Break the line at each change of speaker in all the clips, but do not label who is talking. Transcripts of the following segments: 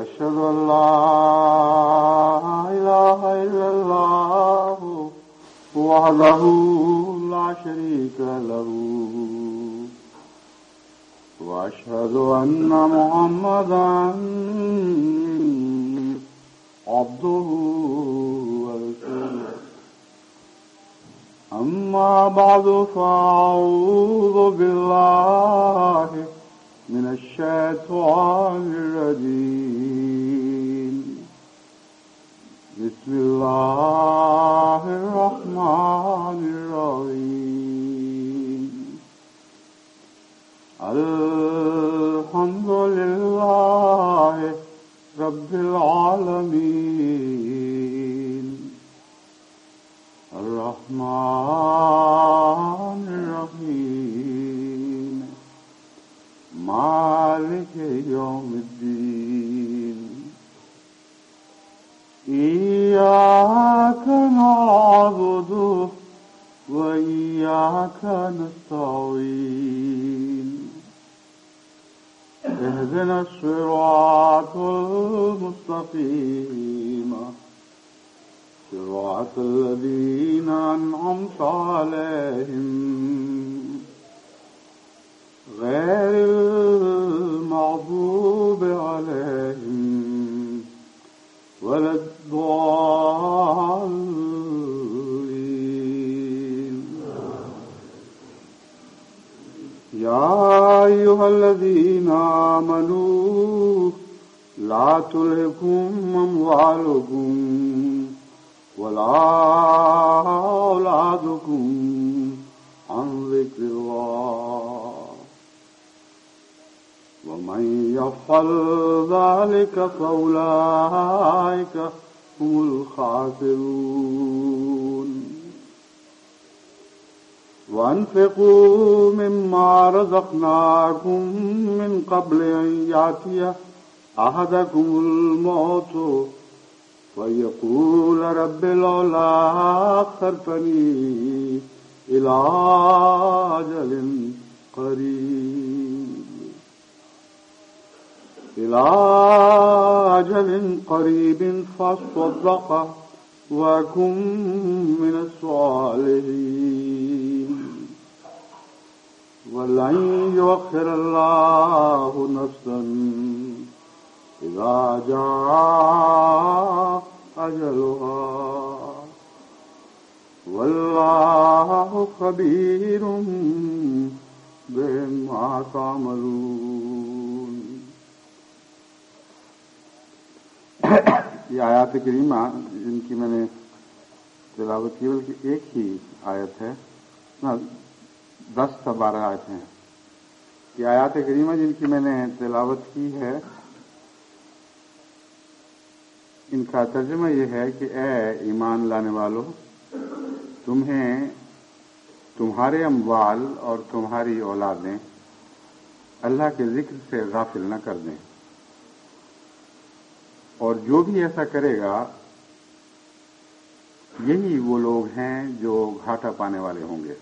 أشهد أن لا إله إلا الله وحده لا شريك له وأشهد أن محمدا عبده ورسوله أما بعد فأعوذ بالله من الشيطان الرجيم بسم الله الرحمن الرحيم الحمد لله رب العالمين الرحمن الرحيم مالك يوم الدين إياك نعبد وإياك نستعين اهدنا الصراط المستقيم صراط الذين أنعمت عليهم غير المغضوب عليهم ولا الضالين يا أيها الذين آمنوا لا تلهكم أموالكم ولا أولادكم عن ذكر الله ومن يفعل ذلك فأولئك هم الخاسرون وأنفقوا مما رزقناكم من قبل أن يأتي أحدكم الموت ويقول رب لولا أخرتني إلى أجل قريب فاصدق وأكن من الصالحين ولن يؤخر الله نفسا إذا جاء أجلها والله خبير بما تعملون. یہ آیات کریمہ جن کی میں نے تلاوت کی بلکہ ایک ہی آیت ہے، 10 تا 12 آیتیں ہیں. یہ آیات کریمہ جن کی میں نے تلاوت کی ہے ان کا ترجمہ یہ ہے کہ اے ایمان لانے والو، تمہیں تمہارے اموال اور تمہاری اولادیں اللہ کے ذکر سے غافل نہ کر دیں، اور جو بھی ایسا کرے گا یہی وہ لوگ ہیں جو گھاٹا پانے والے ہوں گے.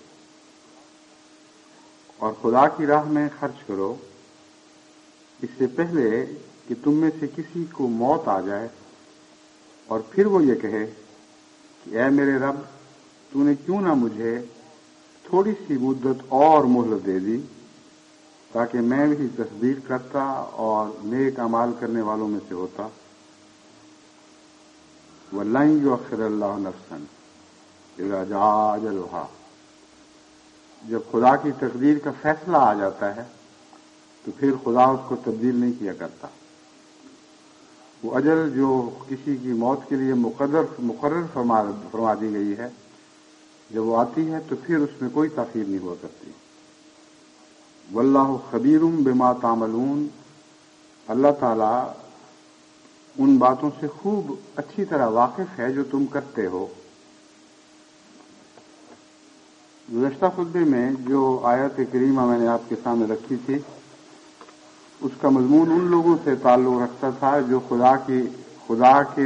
اور خدا کی راہ میں خرچ کرو اس سے پہلے کہ تم میں سے کسی کو موت آ جائے اور پھر وہ یہ کہے کہ اے میرے رب، تو نے کیوں نہ مجھے تھوڑی سی مدت اور مہلت دے دی تاکہ میں بھی تصدیق کرتا اور نیک اعمال کرنے والوں میں سے ہوتا. وَلَن يُؤَخِّرَ اللَّهُ نَفْسًا إِذَا جَاءَ أَجَلُهَا. جب خدا کی تقدیر کا فیصلہ آ جاتا ہے تو پھر خدا اس کو تبدیل نہیں کیا کرتا. وہ اجل جو کسی کی موت کے لیے مقرر فرما دی گئی ہے، جب وہ آتی ہے تو پھر اس میں کوئی تاخیر نہیں ہو سکتی. واللہ خبیر بما تعملون. اللہ تعالی ان باتوں سے خوب اچھی طرح واقف ہے جو تم کرتے ہو. گزشتہ خطبے میں جو آیت کریمہ میں نے آپ کے سامنے رکھی تھی اس کا مضمون ان لوگوں سے تعلق رکھتا تھا جو خدا کی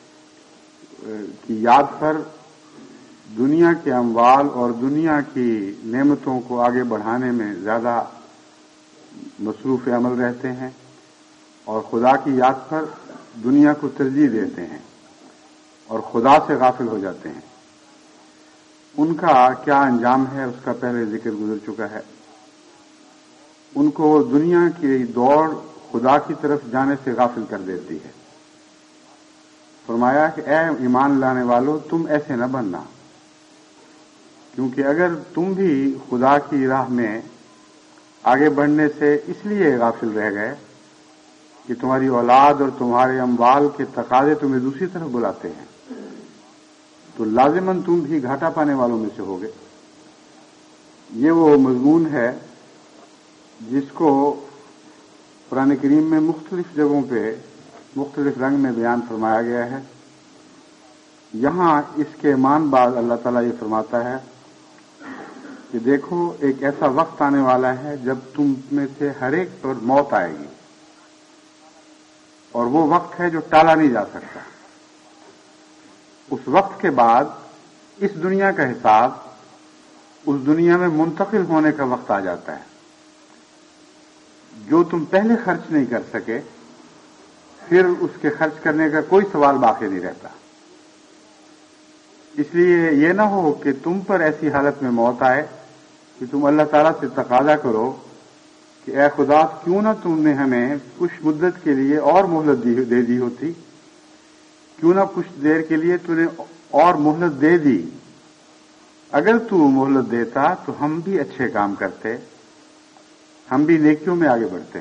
یاد پر دنیا کے اموال اور دنیا کی نعمتوں کو آگے بڑھانے میں زیادہ مصروف عمل رہتے ہیں اور خدا کی یاد پر دنیا کو ترجیح دیتے ہیں اور خدا سے غافل ہو جاتے ہیں، ان کا کیا انجام ہے اس کا پہلے ذکر گزر چکا ہے۔ ان کو دنیا کی دوڑ خدا کی طرف جانے سے غافل کر دیتی ہے۔ فرمایا کہ اے ایمان لانے والو، تم ایسے نہ بننا، کیونکہ اگر تم بھی خدا کی راہ میں آگے بڑھنے سے اس لیے غافل رہ گئے کہ تمہاری اولاد اور تمہارے اموال کے تقاضے تمہیں دوسری طرف بلاتے ہیں، تو لازماً تم بھی گھاٹا پانے والوں میں سے ہوگے۔ یہ وہ مضمون ہے جس کو قرآن کریم میں مختلف جگہوں پہ مختلف رنگ میں بیان فرمایا گیا ہے۔ یہاں اس کے مان بعد اللہ تعالیٰ یہ فرماتا ہے کہ دیکھو ایک ایسا وقت آنے والا ہے جب تم میں سے ہر ایک پر موت آئے گی، اور وہ وقت ہے جو ٹالا نہیں جا سکتا۔ اس وقت کے بعد اس دنیا کا حساب اس دنیا میں منتقل ہونے کا وقت آ جاتا ہے۔ جو تم پہلے خرچ نہیں کر سکے، پھر اس کے خرچ کرنے کا کوئی سوال باقی نہیں رہتا۔ اس لیے یہ نہ ہو کہ تم پر ایسی حالت میں موت آئے کہ تم اللہ تعالیٰ سے تقاضا کرو کہ اے خدا، کیوں نہ تم نے ہمیں کچھ مدت کے لیے اور مہلت دے دی ہوتی، کیوں نہ کچھ دیر کے لیے تو نے اور مہلت دے دی۔ اگر تو مہلت دیتا تو ہم بھی اچھے کام کرتے، ہم بھی نیکیوں میں آگے بڑھتے۔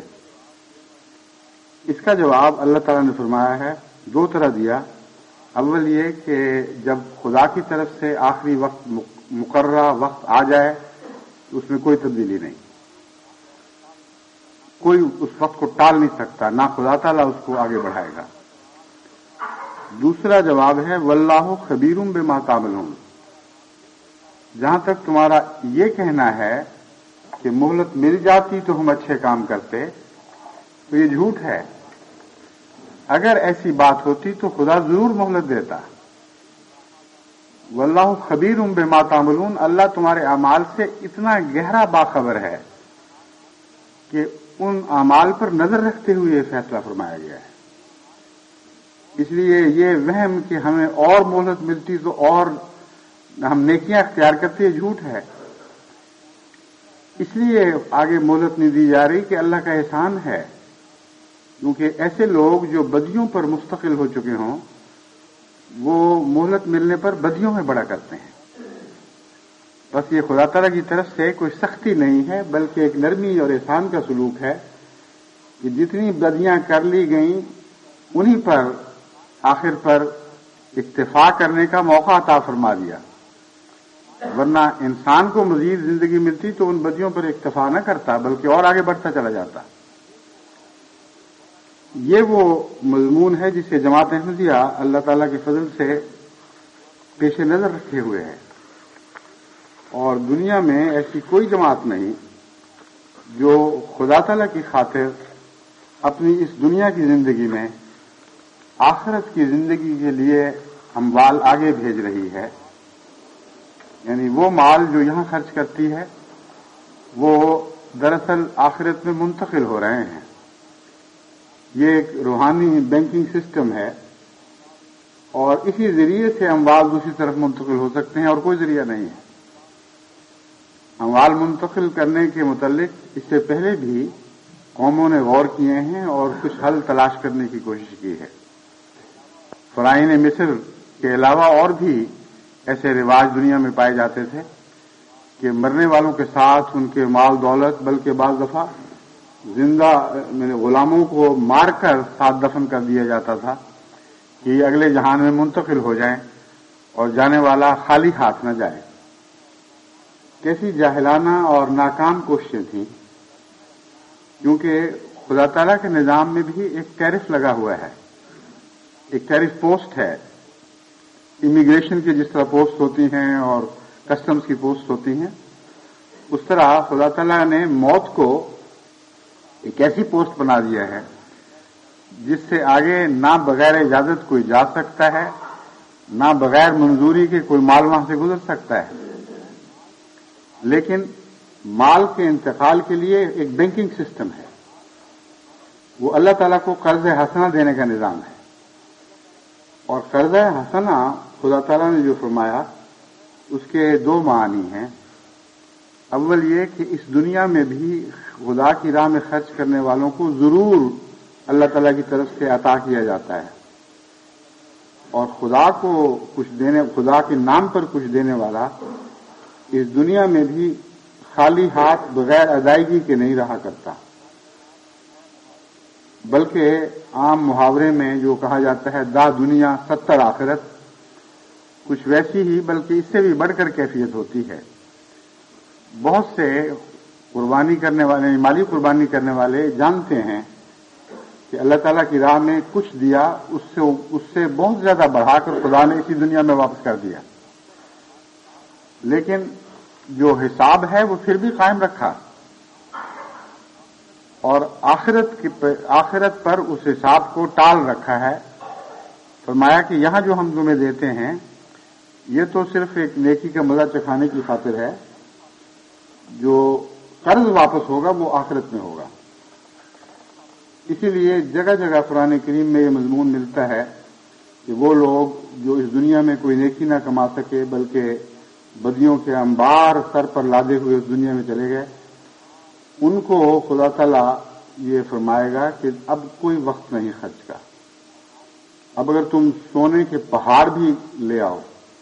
اس کا جواب اللہ تعالیٰ نے فرمایا ہے، دو طرح دیا۔ اول یہ کہ جب خدا کی طرف سے آخری وقت مقررہ وقت آ جائے تو اس میں کوئی تبدیلی نہیں، کوئی اس وقت کو ٹال نہیں سکتا، نہ خدا تعالیٰ اس کو آگے بڑھائے گا۔ دوسرا جواب ہے واللہ خبیر بما تعملون۔ جہاں تک تمہارا یہ کہنا ہے کہ مہلت مل جاتی تو ہم اچھے کام کرتے، تو یہ جھوٹ ہے۔ اگر ایسی بات ہوتی تو خدا ضرور مہلت دیتا۔ واللہ خبیر بما تعملون، اللہ تمہارے اعمال سے اتنا گہرا باخبر ہے کہ ان اعمال پر نظر رکھتے ہوئے یہ فیصلہ فرمایا گیا ہے۔ اس لیے یہ وہم کہ ہمیں اور مہلت ملتی تو اور ہم نیکیاں اختیار کرتے، یہ جھوٹ ہے۔ اس لیے آگے مہلت نہیں دی جا رہی کہ اللہ کا احسان ہے، کیونکہ ایسے لوگ جو بدیوں پر مستقل ہو چکے ہوں وہ مہلت ملنے پر بدیوں میں بڑا کرتے ہیں۔ بس یہ خدا تعالیٰ کی طرف سے کوئی سختی نہیں ہے، بلکہ ایک نرمی اور احسان کا سلوک ہے کہ جتنی بدیاں کر لی گئیں انہی پر آخر پر اکتفا کرنے کا موقع عطا فرما دیا، ورنہ انسان کو مزید زندگی ملتی تو ان بدیوں پر اکتفا نہ کرتا بلکہ اور آگے بڑھتا چلا جاتا۔ یہ وہ مضمون ہے جسے جماعت احمدیہ اللہ تعالیٰ کے فضل سے پیش نظر رکھے ہوئے ہے، اور دنیا میں ایسی کوئی جماعت نہیں جو خدا تعالیٰ کی خاطر اپنی اس دنیا کی زندگی میں آخرت کی زندگی کے لیے اموال آگے بھیج رہی ہے۔ یعنی وہ مال جو یہاں خرچ کرتی ہے وہ دراصل آخرت میں منتقل ہو رہے ہیں۔ یہ ایک روحانی بینکنگ سسٹم ہے، اور اسی ذریعے سے اموال دوسری طرف منتقل ہو سکتے ہیں، اور کوئی ذریعہ نہیں ہے۔ اموال منتقل کرنے کے متعلق اس سے پہلے بھی قوموں نے غور کیے ہیں اور کچھ حل تلاش کرنے کی کوشش کی ہے۔ فرعون مصر کے علاوہ اور بھی ایسے رواج دنیا میں پائے جاتے تھے کہ مرنے والوں کے ساتھ ان کے مال دولت، بلکہ بعض دفعہ زندہ غلاموں کو مار کر ساتھ دفن کر دیا جاتا تھا کہ یہ اگلے جہان میں منتقل ہو جائیں اور جانے والا خالی ہاتھ نہ جائے۔ کیسی جاہلانہ اور ناکام کوششیں تھیں، کیونکہ خدا تعالیٰ کے نظام میں بھی ایک ٹیرف لگا ہوا ہے، ایک ٹیرف پوسٹ ہے۔ امیگریشن کی جس طرح پوسٹ ہوتی ہیں اور کسٹمز کی پوسٹ ہوتی ہیں، اس طرح خدا تعالیٰ نے موت کو ایک ایسی پوسٹ بنا دیا ہے جس سے آگے نہ بغیر اجازت کوئی جا سکتا ہے، نہ بغیر منظوری کے کوئی مال وہاں سے گزر سکتا ہے۔ لیکن مال کے انتقال کے لیے ایک بینکنگ سسٹم ہے، وہ اللہ تعالیٰ کو قرض حسنہ دینے کا نظام ہے. اور قرض حسنہ خدا تعالیٰ نے جو فرمایا اس کے دو معنی ہیں. اول یہ کہ اس دنیا میں بھی خدا کی راہ میں خرچ کرنے والوں کو ضرور اللہ تعالیٰ کی طرف سے عطا کیا جاتا ہے، اور خدا کو کچھ دینے، خدا کے نام پر کچھ دینے والا اس دنیا میں بھی خالی ہاتھ بغیر ادائیگی کے نہیں رہا کرتا، بلکہ عام محاورے میں جو کہا جاتا ہے دا دنیا 70 آخرت، کچھ ویسی ہی بلکہ اس سے بھی بڑھ کر کیفیت ہوتی ہے. بہت سے قربانی کرنے والے، مالی قربانی کرنے والے جانتے ہیں کہ اللہ تعالیٰ کی راہ میں کچھ دیا، اس سے بہت زیادہ بڑھا کر خدا نے اسی دنیا میں واپس کر دیا، لیکن جو حساب ہے وہ پھر بھی قائم رکھا، اور آخرت پر اس حساب کو ٹال رکھا ہے. فرمایا کہ یہاں جو ہم تمہیں دیتے ہیں یہ تو صرف ایک نیکی کا مزہ چکھانے کی خاطر ہے، جو قرض واپس ہوگا وہ آخرت میں ہوگا. اسی لیے جگہ جگہ قرآن کریم میں یہ مضمون ملتا ہے کہ وہ لوگ جو اس دنیا میں کوئی نیکی نہ کما سکے بلکہ بدیوں کے انبار سر پر لادے ہوئے اس دنیا میں چلے گئے، ان کو خدا تعالیٰ یہ فرمائے گا کہ اب کوئی وقت نہیں خرچ کا. اب اگر تم سونے کے پہاڑ بھی لے آؤ،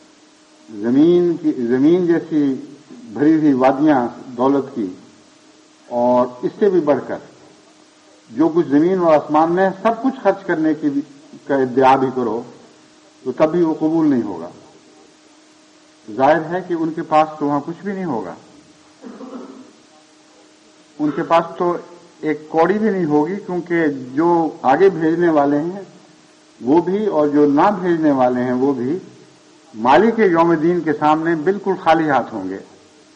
زمین جیسی بھری ہوئی وادیاں دولت کی، اور اس سے بھی بڑھ کر جو کچھ زمین اور آسمان میں سب کچھ خرچ کرنے کا ادعا بھی کرو تو تب بھی وہ قبول نہیں ہوگا. ظاہر ہے کہ ان کے پاس تو وہاں کچھ بھی نہیں ہوگا، ان کے پاس تو ایک کوڑی بھی نہیں ہوگی، کیونکہ جو آگے بھیجنے والے ہیں وہ بھی اور جو نہ بھیجنے والے ہیں وہ بھی مالک یوم دین کے سامنے بالکل خالی ہاتھ ہوں گے،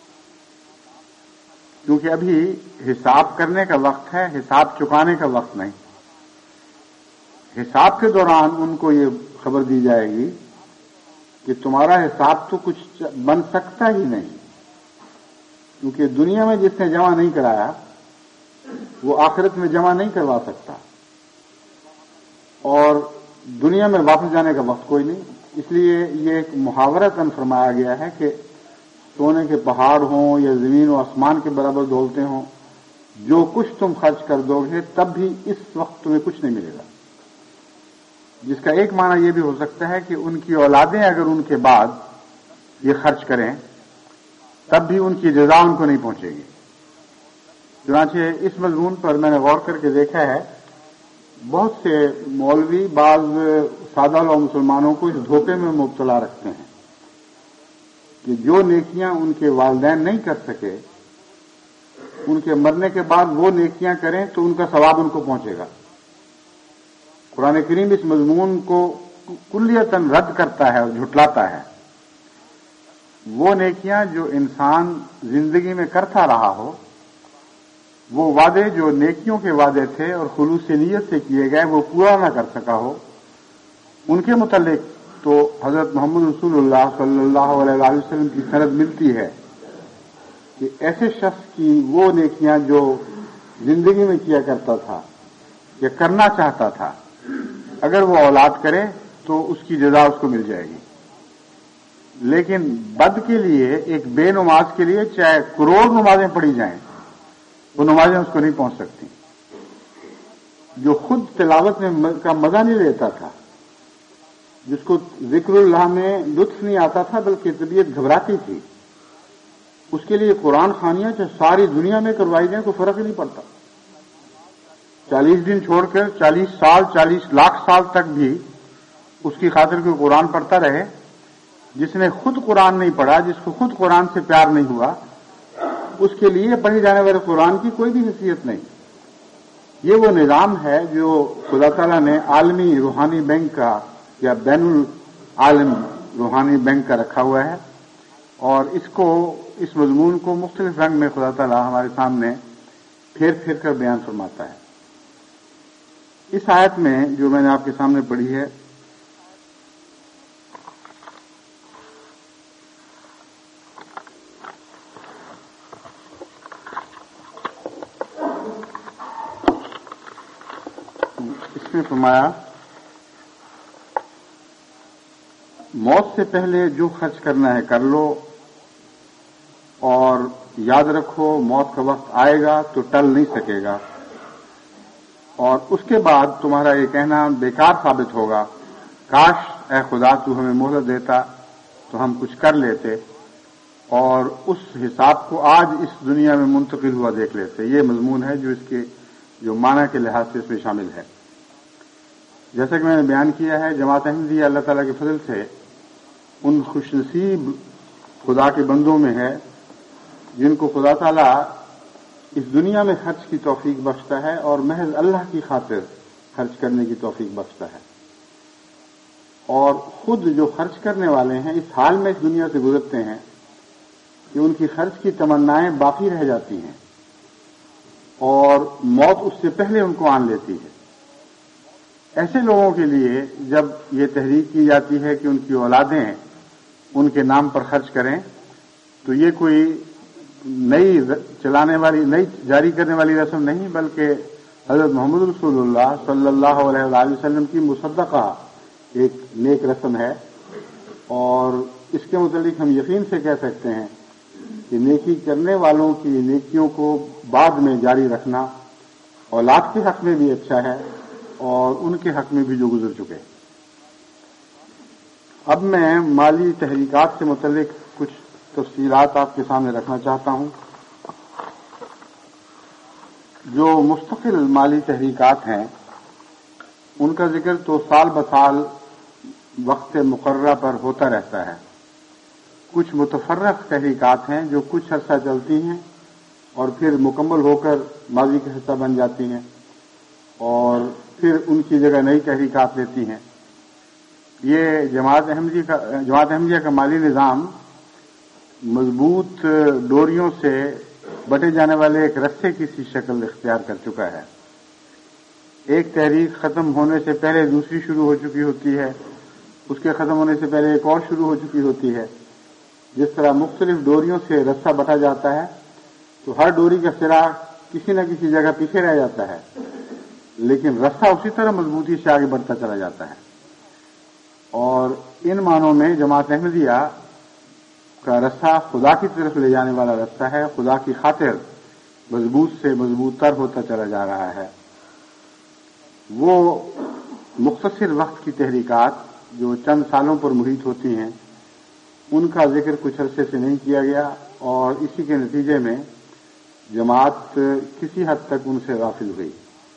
کیونکہ ابھی حساب کرنے کا وقت ہے، حساب چکانے کا وقت نہیں. حساب کے دوران ان کو یہ خبر دی جائے گی کہ تمہارا حساب تو کچھ بن سکتا ہی نہیں، کیونکہ دنیا میں جس نے جمع نہیں کرایا وہ آخرت میں جمع نہیں کروا سکتا، اور دنیا میں واپس جانے کا وقت کوئی نہیں. اس لیے یہ ایک محاورتاً فرمایا گیا ہے کہ سونے کے پہاڑ ہوں یا زمین و آسمان کے برابر دولتے ہوں، جو کچھ تم خرچ کر دو گے تب بھی اس وقت تمہیں کچھ نہیں ملے گا. جس کا ایک معنی یہ بھی ہو سکتا ہے کہ ان کی اولادیں اگر ان کے بعد یہ خرچ کریں تب بھی ان کی جزا ان کو نہیں پہنچے گی. چنانچہ اس مضمون پر میں نے غور کر کے دیکھا ہے، بہت سے مولوی بعض سادہ لوگ مسلمانوں کو اس دھوکے میں مبتلا رکھتے ہیں کہ جو نیکیاں ان کے والدین نہیں کر سکے ان کے مرنے کے بعد وہ نیکیاں کریں تو ان کا ثواب ان کو پہنچے گا. قرآن کریم اس مضمون کو کلیتاً رد کرتا ہے اور جھٹلاتا ہے. وہ نیکیاں جو انسان زندگی میں کرتا رہا ہو، وہ وعدے جو نیکیوں کے وعدے تھے اور خلوص نیت سے کیے گئے وہ پورا نہ کر سکا ہو، ان کے متعلق تو حضرت محمد رسول اللہ صلی اللہ علیہ وسلم کی سند ملتی ہے کہ ایسے شخص کی وہ نیکیاں جو زندگی میں کیا کرتا تھا یا کرنا چاہتا تھا، اگر وہ اولاد کرے تو اس کی جزا اس کو مل جائے گی. لیکن بد کے لیے، ایک بے نماز کے لیے چاہے کروڑ نمازیں پڑھی جائیں وہ نمازیں اس کو نہیں پہنچ سکتی. جو خود تلاوت میں کا مزہ نہیں لیتا تھا، جس کو ذکر اللہ میں لطف نہیں آتا تھا بلکہ طبیعت گھبراتی تھی، اس کے لیے قرآن خوانیاں چاہے ساری دنیا میں کروائی جائیں کوئی فرق ہی نہیں پڑتا. 40 دن چھوڑ کر 40 سال 40 لاکھ سال تک بھی اس کی خاطر کوئی قرآن پڑھتا رہے. جس نے خود قرآن نہیں پڑھا، جس کو خود قرآن سے پیار نہیں ہوا، اس کے لیے پڑھی جانے والے قرآن کی کوئی بھی حیثیت نہیں. یہ وہ نظام ہے جو خدا تعالیٰ نے عالمی روحانی بینک کا یا بین العالم روحانی بینک کا رکھا ہوا ہے، اور اس مضمون کو مختلف رنگ میں خدا تعالیٰ ہمارے سامنے پھیر پھیر کر بیان فرماتا ہے. اس آیت میں جو میں نے آپ کے سامنے پڑھی ہے، اس نے فرمایا موت سے پہلے جو خرچ کرنا ہے کر لو، اور یاد رکھو موت کا وقت آئے گا تو ٹل نہیں سکے گا، اور اس کے بعد تمہارا یہ کہنا بیکار ثابت ہوگا، کاش اے خدا تو ہمیں مہلت دیتا تو ہم کچھ کر لیتے اور اس حساب کو آج اس دنیا میں منتقل ہوا دیکھ لیتے۔ یہ مضمون ہے جو اس کے جو معنی کے لحاظ سے اس میں شامل ہے۔ جیسا کہ میں نے بیان کیا ہے، جماعت احمدیہ اللہ تعالیٰ کے فضل سے ان خوش نصیب خدا کے بندوں میں ہے جن کو خدا تعالیٰ اس دنیا میں خرچ کی توفیق بخشتا ہے اور محض اللہ کی خاطر خرچ کرنے کی توفیق بخشتا ہے، اور خود جو خرچ کرنے والے ہیں اس حال میں اس دنیا سے گزرتے ہیں کہ ان کی خرچ کی تمنائیں باقی رہ جاتی ہیں اور موت اس سے پہلے ان کو آن لیتی ہے۔ ایسے لوگوں کے لیے جب یہ تحریک کی جاتی ہے کہ ان کی اولادیں ان کے نام پر خرچ کریں، تو یہ کوئی نئی جاری کرنے والی رسم نہیں، بلکہ حضرت محمد رسول اللہ صلی اللہ علیہ وآلہ وسلم کی مصدقہ ایک نیک رسم ہے، اور اس کے متعلق ہم یقین سے کہہ سکتے ہیں کہ نیکی کرنے والوں کی نیکیوں کو بعد میں جاری رکھنا اولاد کے حق میں بھی اچھا ہے اور ان کے حق میں بھی جو گزر چکے۔ اب میں مالی تحریکات سے متعلق کچھ تفصیلات آپ کے سامنے رکھنا چاہتا ہوں۔ جو مستقل مالی تحریکات ہیں ان کا ذکر تو سال بسال وقت مقررہ پر ہوتا رہتا ہے۔ کچھ متفرق تحریکات ہیں جو کچھ عرصہ چلتی ہیں اور پھر مکمل ہو کر ماضی کا حصہ بن جاتی ہیں اور پھر ان کی جگہ نئی تحریکات لیتی ہیں۔ یہ جماعت احمدیہ کا مالی نظام مضبوط ڈوریوں سے بٹے جانے والے ایک رسے کی سی شکل اختیار کر چکا ہے۔ ایک تحریک ختم ہونے سے پہلے دوسری شروع ہو چکی ہوتی ہے، اس کے ختم ہونے سے پہلے ایک اور شروع ہو چکی ہوتی ہے۔ جس طرح مختلف ڈوریوں سے رسہ بٹا جاتا ہے تو ہر ڈوری کا سرا کسی نہ کسی جگہ پیچھے رہ جاتا ہے، لیکن رسہ اسی طرح مضبوطی سے آگے بڑھتا چلا جاتا ہے۔ اور ان معنوں میں جماعت احمدیہ کا رسہ خدا کی طرف لے جانے والا رسہ ہے، خدا کی خاطر مضبوط سے مضبوط تر ہوتا چلا جا رہا ہے۔ وہ مختصر وقت کی تحریکات جو چند سالوں پر محیط ہوتی ہیں ان کا ذکر کچھ عرصے سے نہیں کیا گیا، اور اسی کے نتیجے میں جماعت کسی حد تک ان سے غافل ہوئی۔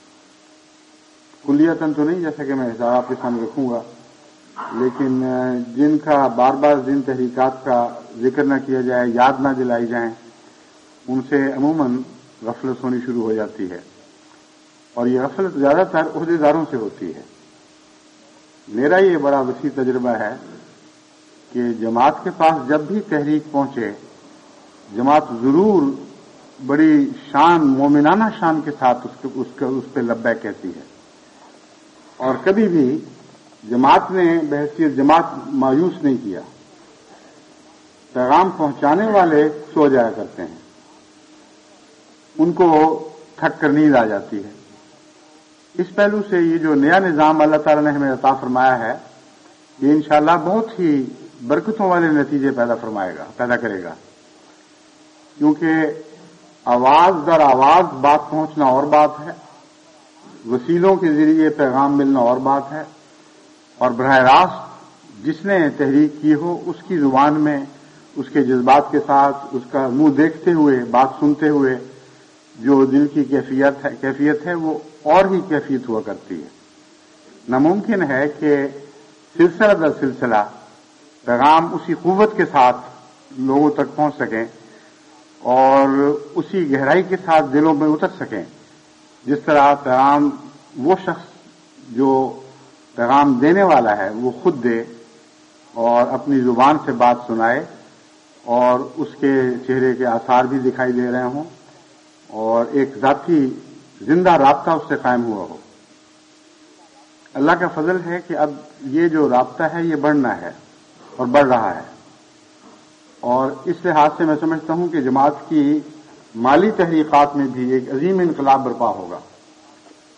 کلیتاً تو نہیں، جیسا کہ میں حساب آپ کے سامنے رکھوں گا، لیکن جن کا بار بار جن تحریکات کا ذکر نہ کیا جائے، یاد نہ دلائی جائیں، ان سے عموماً غفلت ہونی شروع ہو جاتی ہے، اور یہ غفلت زیادہ تر عہدیداروں سے ہوتی ہے۔ میرا یہ بڑا وسیع تجربہ ہے کہ جماعت کے پاس جب بھی تحریک پہنچے، جماعت ضرور بڑی شان، مومنانہ شان کے ساتھ اس پہ لبیک کہتی ہے، اور کبھی بھی جماعت نے بحیثیت جماعت مایوس نہیں کیا۔ پیغام پہنچانے والے سو جایا کرتے ہیں، ان کو تھک کر نیند آ جاتی ہے۔ اس پہلو سے یہ جو نیا نظام اللہ تعالیٰ نے ہمیں عطا فرمایا ہے، یہ انشاءاللہ بہت ہی برکتوں والے نتیجے پیدا کرے گا، کیونکہ آواز در آواز بات پہنچنا اور بات ہے، وسیلوں کے ذریعے پیغام ملنا اور بات ہے، اور براہ راست جس نے تحریک کی ہو اس کی زبان میں اس کے جذبات کے ساتھ اس کا منہ دیکھتے ہوئے بات سنتے ہوئے جو دل کی کیفیت ہے وہ اور ہی کیفیت ہوا کرتی ہے۔ ناممکن ہے کہ سلسلہ در سلسلہ پیغام اسی قوت کے ساتھ لوگوں تک پہنچ سکیں اور اسی گہرائی کے ساتھ دلوں میں اتر سکیں جس طرح پیغام وہ شخص جو پیغام دینے والا ہے وہ خود دے اور اپنی زبان سے بات سنائے اور اس کے چہرے کے آثار بھی دکھائی دے رہے ہوں اور ایک ذاتی زندہ رابطہ اس سے قائم ہوا ہو۔ اللہ کا فضل ہے کہ اب یہ جو رابطہ ہے یہ بڑھنا ہے اور بڑھ رہا ہے، اور اس لحاظ سے میں سمجھتا ہوں کہ جماعت کی مالی تحریکات میں بھی ایک عظیم انقلاب برپا ہوگا۔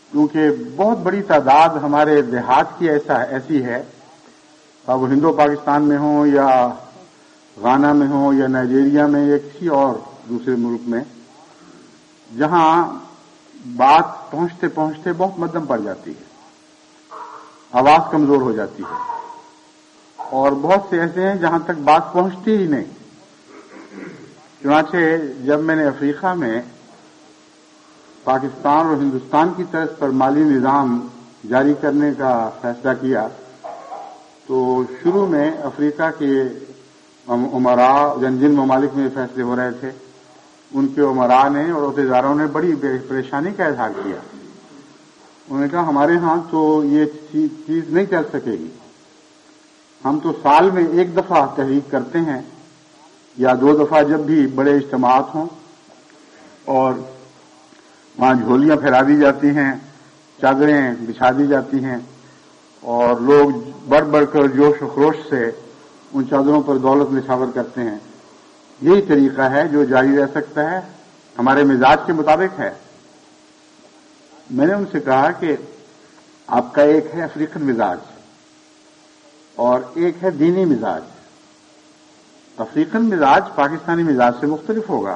کیونکہ بہت بڑی تعداد ہمارے دیہات کی ایسی ہے، وہ ہندو پاکستان میں ہوں یا غانا میں ہوں یا نائجیریا میں یا کسی اور دوسرے ملک میں، جہاں بات پہنچتے پہنچتے بہت مدھم پڑ جاتی ہے، آواز کمزور ہو جاتی ہے، اور بہت سے ایسے ہیں جہاں تک بات پہنچتی ہی نہیں۔ چنانچہ جب میں نے افریقہ میں پاکستان اور ہندوستان کی طرز پر مالی نظام جاری کرنے کا فیصلہ کیا تو شروع میں افریقہ کے عمراء جن ممالک میں فیصلے ہو رہے تھے ان کے عمراء نے اور عہدیداروں نے بڑی پریشانی کا اظہار کیا۔ انہوں نے کہا ہمارے ہاں تو یہ چیز نہیں چل سکے گی، ہم تو سال میں ایک دفعہ تحریک کرتے ہیں یا 2 دفعہ جب بھی بڑے اجتماعات ہوں، اور وہاں جھولیاں پھیلا دی جاتی ہیں، چادریں بچھا دی جاتی ہیں، اور لوگ بڑھ بڑھ کر جوش و خروش سے ان چادروں پر دولت نچھاور کرتے ہیں۔ یہی طریقہ ہے جو جاری رہ سکتا ہے، ہمارے مزاج کے مطابق ہے۔ میں نے ان سے کہا کہ آپ کا ایک ہے افریقن مزاج اور ایک ہے دینی مزاج۔ افریقن مزاج پاکستانی مزاج سے مختلف ہوگا،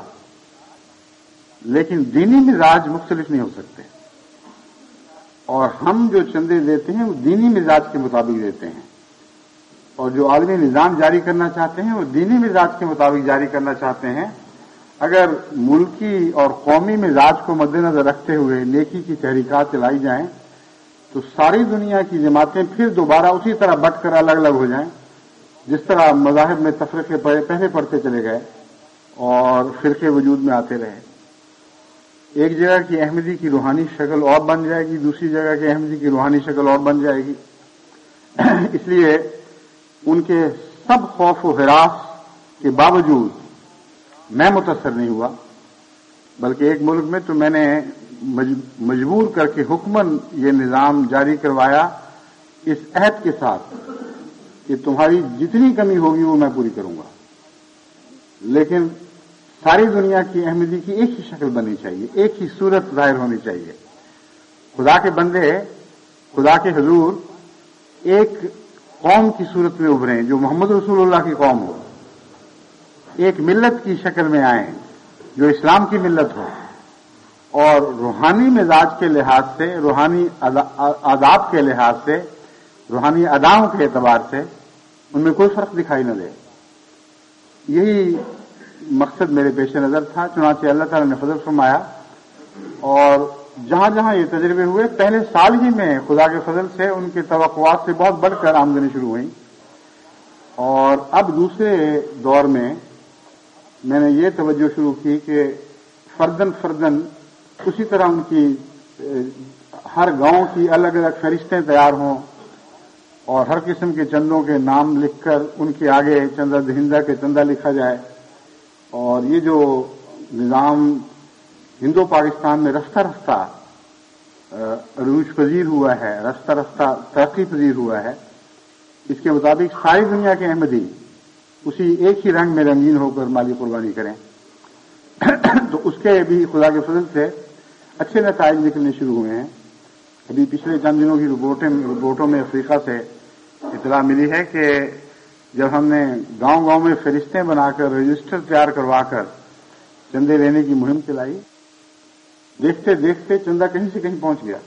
لیکن دینی مزاج مختلف نہیں ہو سکتے، اور ہم جو چندے دیتے ہیں وہ دینی مزاج کے مطابق دیتے ہیں، اور جو عالمی نظام جاری کرنا چاہتے ہیں وہ دینی مزاج کے مطابق جاری کرنا چاہتے ہیں۔ اگر ملکی اور قومی مزاج کو مد نظر رکھتے ہوئے نیکی کی تحریکات چلائی جائیں تو ساری دنیا کی جماعتیں پھر دوبارہ اسی طرح بٹ کر الگ الگ ہو جائیں جس طرح مذاہب میں تفرقے پہلے پڑتے چلے گئے اور فرقے وجود میں آتے رہے۔ ایک جگہ کی احمدی کی روحانی شکل اور بن جائے گی، دوسری جگہ کی احمدی کی روحانی شکل اور بن جائے گی۔ اس لیے ان کے سب خوف و ہراس کے باوجود میں متاثر نہیں ہوا، بلکہ ایک ملک میں تو میں نے مجبور کر کے حکماً یہ نظام جاری کروایا اس عہد کے ساتھ کہ تمہاری جتنی کمی ہوگی وہ میں پوری کروں گا، لیکن ساری دنیا کی احمدی کی ایک ہی شکل بننی چاہیے، ایک ہی صورت ظاہر ہونی چاہیے۔ خدا کے بندے خدا کے حضور ایک قوم کی صورت میں ابھریں جو محمد رسول اللہ کی قوم ہو، ایک ملت کی شکل میں آئیں جو اسلام کی ملت ہو، اور روحانی مزاج کے لحاظ سے، روحانی آداب کے لحاظ سے، روحانی اداؤں کے اعتبار سے ان میں کوئی فرق دکھائی نہ دے۔ یہی مقصد میرے پیش نظر تھا۔ چنانچہ اللہ تعالیٰ نے فضل فرمایا، اور جہاں جہاں یہ تجربے ہوئے پہلے سال ہی میں خدا کے فضل سے ان کے توقعات سے بہت بڑھ کر آمدنی شروع ہوئی، اور اب دوسرے دور میں میں نے یہ توجہ شروع کی کہ فردن اسی طرح ان کی ہر گاؤں کی الگ الگ فہرستیں تیار ہوں، اور ہر قسم کے چندوں کے نام لکھ کر ان کے آگے چندہ دہندہ کے چندہ لکھا جائے، اور یہ جو نظام ہندو پاکستان میں رفتہ رفتہ عروج پذیر ہوا ہے، رفتہ رفتہ ترقی پذیر ہوا ہے، اس کے مطابق ساری دنیا کے احمدی اسی ایک ہی رنگ میں رنگین ہو کر مالی قربانی کریں تو اس کے بھی خدا کے فضل سے اچھے نتائج نکلنے شروع ہوئے ہیں۔ ابھی پچھلے چند دنوں کی رپورٹوں میں افریقہ سے اطلاع ملی ہے کہ جب ہم نے گاؤں گاؤں میں فہرستیں بنا کر رجسٹر تیار کروا کر چندے لینے کی مہم چلائی، دیکھتے دیکھتے چندہ کہیں سے کہیں پہنچ گیا۔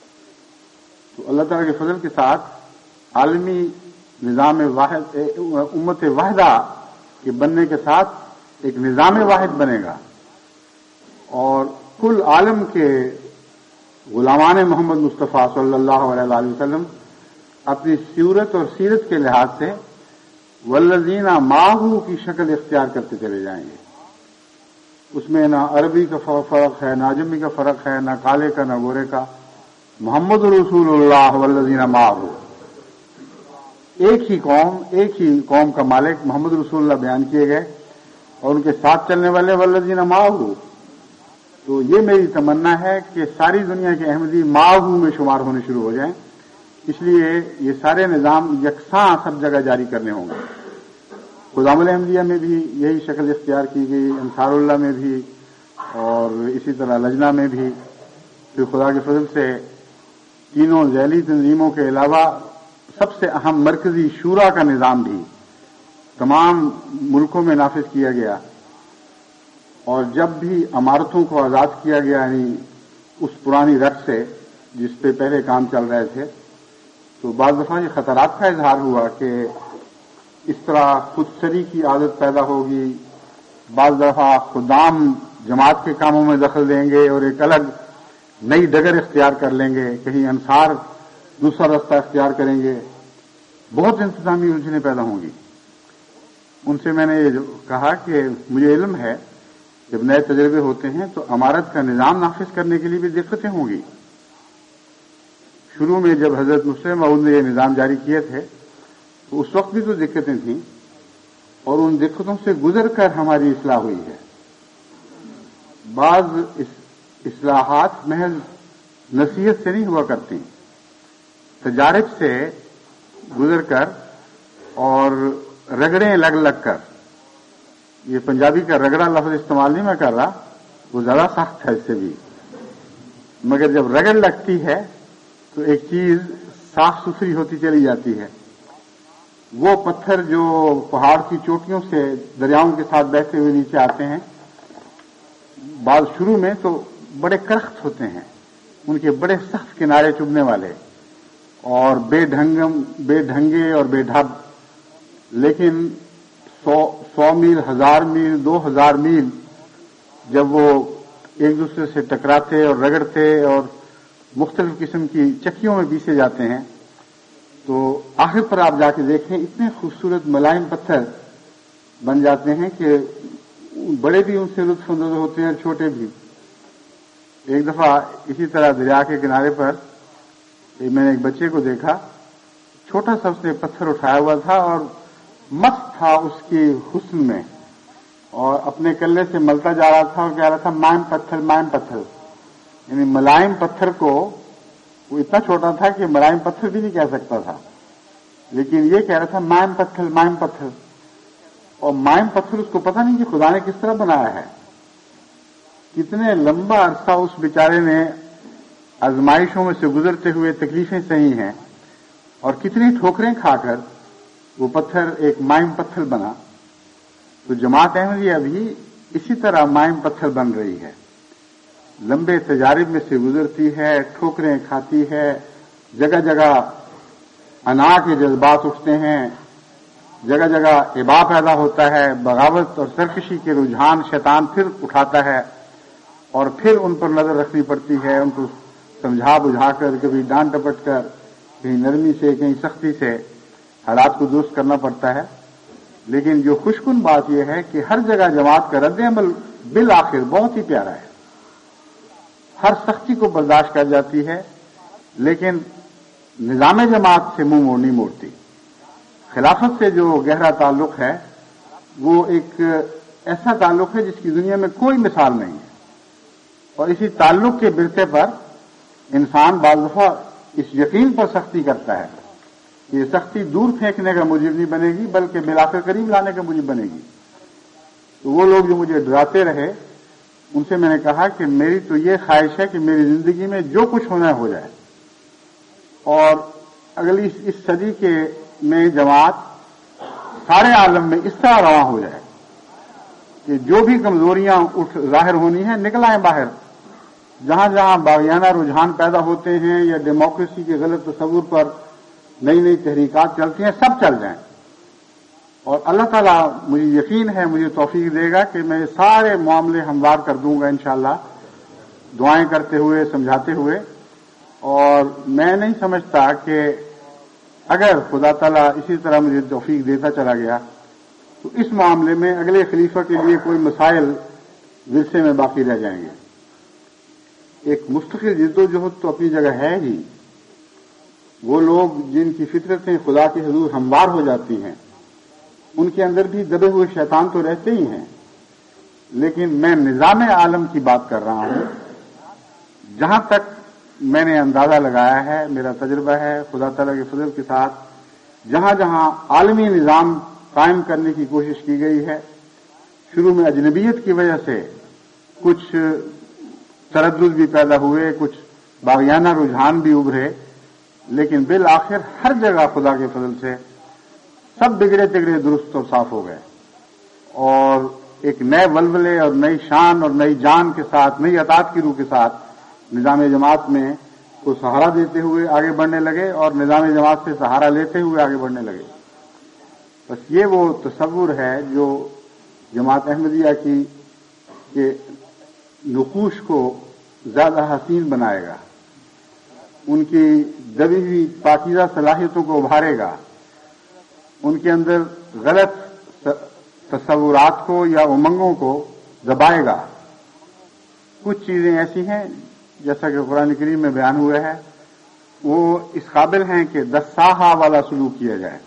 تو اللہ تعالیٰ کے فضل کے ساتھ عالمی نظام واحد، امت واحدہ کے بننے کے ساتھ ایک نظام واحد بنے گا، اور کل عالم کے غلامان محمد مصطفیٰ صلی اللہ علیہ وسلم اپنی صورت اور سیرت کے لحاظ سے والذین معہ کی شکل اختیار کرتے چلے جائیں گے۔ اس میں نہ عربی کا فرق ہے، نہ عجمی کا فرق ہے، نہ کالے کا، نہ گورے کا۔ محمد رسول اللہ والذین معہ، ایک ہی قوم کا مالک محمد رسول اللہ بیان کیے گئے، اور ان کے ساتھ چلنے والے والذین معہ۔ تو یہ میری تمنا ہے کہ ساری دنیا کے احمدی معہ میں شمار ہونے شروع ہو جائیں، اس لیے یہ سارے نظام یکساں سب جگہ جاری کرنے ہوں گے۔ خدام الاحمدیہ میں بھی یہی شکل اختیار کی گئی، انصار اللہ میں بھی، اور اسی طرح لجنہ میں بھی۔ پھر خدا کے فضل سے तीनों ज़ैली तंजीमों के अलावा सबसे अहम मरकजी शूरा का निज़ाम भी तमाम मुल्कों में नाफिज किया गया। और जब भी इमारतों को आज़ाद किया गया, यानी उस पुरानी रट से जिस पे पहले काम चल रहे थे, तो बाज़ दफ़ा ये खतरात का इजहार हुआ कि इस तरह खुदसरी की आदत पैदा होगी, बाज़ दफ़ा खुदाम जमात के कामों में दखल देंगे और एक अलग नई डगर इख्तियार कर लेंगे, कहीं अंसार दूसरा रास्ता इख्तियार करेंगे, बहुत इंतजामी उलझनें पैदा होंगी। उनसे मैंने ये कहा कि मुझे इल्म है जब नए तजर्बे होते हैं तो इमारत का निज़ाम नाफिज करने के लिए भी दिक्कतें होंगी। शुरू में जब हजरत मुस्लिम मऊद ने ये निज़ाम जारी किए थे तो उस वक्त भी तो दिक्कतें थीं और उन दिक्कतों से गुजर कर हमारी इस्लाह हुई है। बाज़ इस्लाहात महज नसीहत से नहीं हुआ करती, तजारिब से गुजर कर और रगड़ें लग लग कर। ये पंजाबी का रगड़ा लफ्ज इस्तेमाल नहीं मैं कर रहा, वो ज्यादा सख्त है इससे भी, मगर जब रगड़ लगती है तो एक चीज साफ सुथरी होती चली जाती है। वो पत्थर जो पहाड़ की चोटियों से दरियाओं के साथ बहते हुए नीचे आते हैं, बाद शुरू में तो बड़े करख्त होते हैं, उनके बड़े सख्त किनारे चुभने वाले और बेढंगे और बेढब, लेकिन 100 मील, 1000 मील, 2000 मील जब वो एक दूसरे से टकराते और रगड़ते और मुख्तलिफ किस्म की चक्कियों में पीसे जाते हैं, तो आखिर पर आप जाके देखें इतने खूबसूरत मुलायम पत्थर बन जाते हैं कि बड़े भी उनसे लुत्फअंदोज़ होते हैं और छोटे भी। एक दफा इसी तरह दरिया के किनारे पर मैंने एक बच्चे को देखा, छोटा सा उसने पत्थर उठाया हुआ था और मस्त था उसकी हुस्न में, और अपने कल्ले से मलता जा रहा था और कह रहा था मायम पत्थर, मायम पत्थर। यानी मुलायम पत्थर को वो इतना छोटा था कि मुलायम पत्थर भी नहीं कह सकता था, लेकिन ये कह रहा था मायम पत्थर, मायम पत्थर। और मायम पत्थर उसको पता नहीं कि खुदा ने किस तरह बनाया है। कितने लंबा अरसा उस बेचारे ने आजमाइशों में से गुजरते हुए तकलीफें सही हैं और कितनी ठोकरें खाकर वो पत्थर एक मायम पत्थर बना। तो जमात अहमदिया भी इसी तरह मायम पत्थर बन रही है, लंबे तजारिब में से गुजरती है, ठोकरें खाती है, जगह जगह अना के जज्बात उठते हैं, जगह जगह इबा पैदा होता है, बगावत और सरकशी के रुझान शैतान फिर उठाता है और फिर उन पर नजर रखनी पड़ती है, उनको समझा बुझाकर, कभी डांट डपट कर, कहीं नरमी से, कहीं सख्ती से हालात को दुरुस्त करना पड़ता है। लेकिन जो खुशकुन बात यह है कि हर जगह जमात का रद्द अमल बिल आखिर बहुत ही प्यारा है, हर सख्ती को बर्दाश्त कर जाती है, लेकिन निजाम जमात से मुंह मोड़ नहीं मोड़ती। खिलाफत से जो गहरा ताल्लुक है वो एक ऐसा ताल्लुक है जिसकी दुनिया में कोई मिसाल नहीं है, और इसी ताल्लुक के बिरते पर इंसान बाज़ दफ़ा इस यकीन पर सख्ती करता है कि ये सख्ती दूर फेंकने का मुजीब नहीं बनेगी बल्कि मिलाकर करीब लाने का मुजीब बनेगी। तो वो लोग जो मुझे डराते रहे उनसे मैंने कहा कि मेरी तो ये ख्वाहिश है कि मेरी जिंदगी में जो कुछ होना है हो जाए, और अगली इस सदी के में जमात सारे आलम में इस तरह रवां हो जाए कि जो भी कमजोरियां उठ जाहिर होनी है निकल आए बाहर। जहां जहां बागियाना रुझान पैदा होते हैं या डेमोक्रेसी के गलत तस्वुर पर नई नई तहरीकात चलती हैं, सब चल जाएं। और अल्लाह ताला मुझे यकीन है मुझे तौफीक देगा कि मैं सारे मामले हमवार कर दूंगा इंशाअल्लाह, दुआएं करते हुए, समझाते हुए। और मैं नहीं समझता कि अगर खुदा ताला इसी तरह मुझे तौफीक देता चला गया तो इस मामले में अगले खलीफा के लिए कोई मसाइल विरसे में बाकी रह जाएंगे। एक मुस्तकिल जिद्दोजहद तो अपनी जगह है ही। वो लोग जिनकी फितरतें खुदा के हुजूर हमवार हो जाती हैं उनके अंदर भी दबे हुए शैतान तो रहते ही हैं, लेकिन मैं निजाम आलम की बात कर रहा हूं। जहां तक मैंने अंदाजा लगाया है, मेरा तजुर्बा है खुदा ताला के फजल के साथ, जहां जहां आलमी निजाम कायम करने की कोशिश की गई है, शुरू में अजनबियत की वजह से कुछ तरद्दुद भी पैदा हुए, कुछ باغیانہ رجحان بھی ابھرے، لیکن بالآخر ہر جگہ خدا کے فضل سے سب بگڑے تگڑے درست اور صاف ہو گئے، اور ایک نئے ولولے اور نئی شان اور نئی جان کے ساتھ، نئی اطاعت کی روح کے ساتھ نظام جماعت میں کو سہارا دیتے ہوئے آگے بڑھنے لگے، اور نظام جماعت سے سہارا لیتے ہوئے آگے بڑھنے لگے۔ بس یہ وہ تصور ہے جو جماعت احمدیہ کی کہ نقوش کو زیادہ حسین بنائے گا، ان کی دبی ہوئی پاکیزہ صلاحیتوں کو ابھارے گا، ان کے اندر غلط تصورات کو یا امنگوں کو دبائے گا۔ کچھ چیزیں ایسی ہیں جیسا کہ قرآن کریم میں بیان ہوا ہے، وہ اس قابل ہیں کہ دساہا والا سلوک کیا جائے،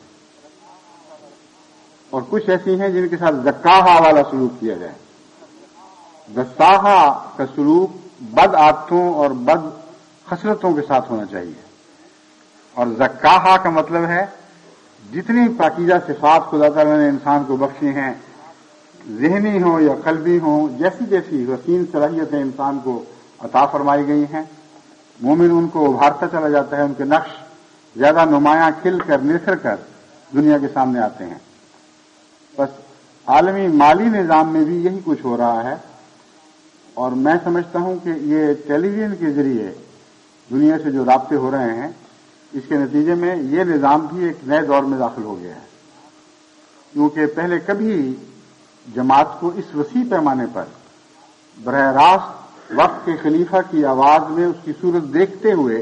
اور کچھ ایسی ہیں جن کے ساتھ زکاہا والا سلوک کیا جائے۔ دساہا کا سلوک بد عادتوں اور بد خصلتوں کے ساتھ ہونا چاہیے، اور زکاہا کا مطلب ہے جتنی پاکیزہ صفات خدا تعالیٰ نے انسان کو بخشی ہیں، ذہنی ہوں یا قلبی ہوں، جیسی جیسی حسین صلاحیتیں انسان کو عطا فرمائی گئی ہیں، مومن ان کو ابھارتا چلا جاتا ہے، ان کے نقش زیادہ نمایاں کھل کر نکھر کر دنیا کے سامنے آتے ہیں۔ بس عالمی مالی نظام میں بھی یہی کچھ ہو رہا ہے، اور میں سمجھتا ہوں کہ یہ ٹیلی ویژن کے ذریعے دنیا سے جو رابطے ہو رہے ہیں، اس کے نتیجے میں یہ نظام بھی ایک نئے دور میں داخل ہو گیا ہے، کیونکہ پہلے کبھی جماعت کو اس وسیع پیمانے پر براہ راست وقت کے خلیفہ کی آواز میں اس کی صورت دیکھتے ہوئے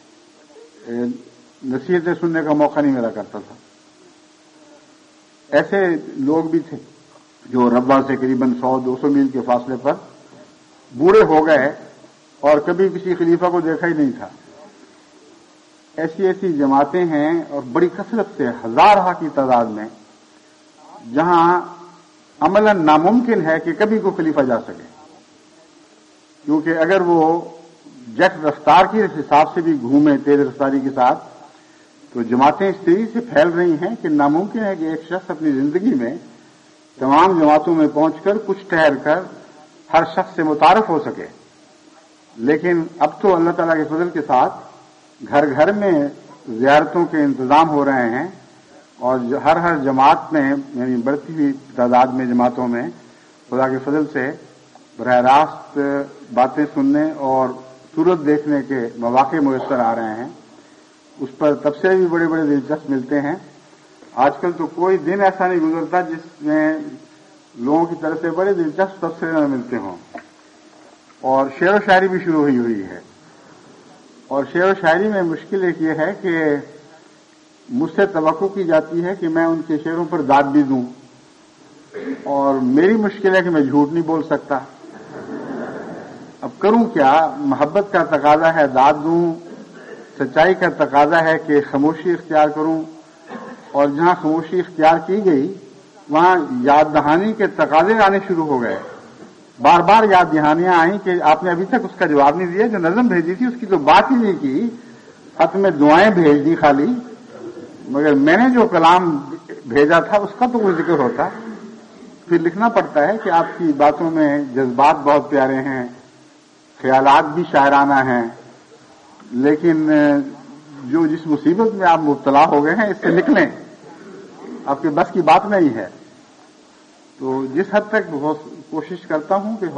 نصیحتیں سننے کا موقع نہیں ملا کرتا تھا۔ ایسے لوگ بھی تھے جو ربوہ سے قریب 100-200 میل کے فاصلے پر بوڑھے ہو گئے اور کبھی کسی خلیفہ کو دیکھا ہی نہیں تھا۔ ایسی جماعتیں ہیں، اور بڑی کثرت سے ہزارہ کی تعداد میں، جہاں عملاً ناممکن ہے کہ کبھی کوئی خلیفہ جا سکے، کیونکہ اگر وہ جٹ رفتار کی حساب سے بھی گھومے تیز رفتاری کے ساتھ، تو جماعتیں اس تیزی سے پھیل رہی ہیں کہ ناممکن ہے کہ ایک شخص اپنی زندگی میں تمام جماعتوں میں پہنچ کر کچھ ٹھہر کر ہر شخص سے متعارف ہو سکے۔ لیکن اب تو اللہ تعالیٰ کے فضل کے ساتھ گھر گھر میں زیارتوں کے انتظام ہو رہے ہیں، اور ہر جماعت میں، یعنی بڑھتی ہوئی تعداد میں جماعتوں میں خدا کے فضل سے براہ راست باتیں سننے اور صورت دیکھنے کے مواقع میسر آ رہے ہیں۔ اس پر تبصرے بھی بڑے بڑے دلچسپ ملتے ہیں۔ آج کل تو کوئی دن ایسا نہیں گزرتا جس میں لوگوں کی طرف سے بڑے دلچسپ تبصرے نہ ملتے ہوں، اور شعر و شاعری بھی شروع ہوئی ہے۔ اور شعر و شاعری میں مشکل ایک یہ ہے کہ مجھ سے توقع کی جاتی ہے کہ میں ان کے شعروں پر داد بھی دوں، اور میری مشکل ہے کہ میں جھوٹ نہیں بول سکتا۔ اب کروں کیا؟ محبت کا تقاضا ہے داد دوں، سچائی کا تقاضا ہے کہ خاموشی اختیار کروں، اور جہاں خاموشی اختیار کی گئی وہاں یاد دہانی کے تقاضے آنے شروع ہو گئے۔ بار بار یاد دہانیاں آئیں کہ آپ نے ابھی تک اس کا جواب نہیں دیا، جو نظم بھیجی تھی اس کی تو بات ہی نہیں کی، خط میں دعائیں بھیج دی خالی، مگر میں نے جو کلام بھیجا تھا اس کا تو کوئی ذکر ہوتا۔ پھر لکھنا پڑتا ہے کہ آپ کی باتوں میں جذبات بہت پیارے ہیں، خیالات بھی شاعرانہ ہیں، لیکن جو جس مصیبت میں آپ مبتلا ہو گئے ہیں اس سے نکلیں، آپ کے بس کی بات نہیں ہے۔ تو جس حد تک کوشش کرتا ہوں کہ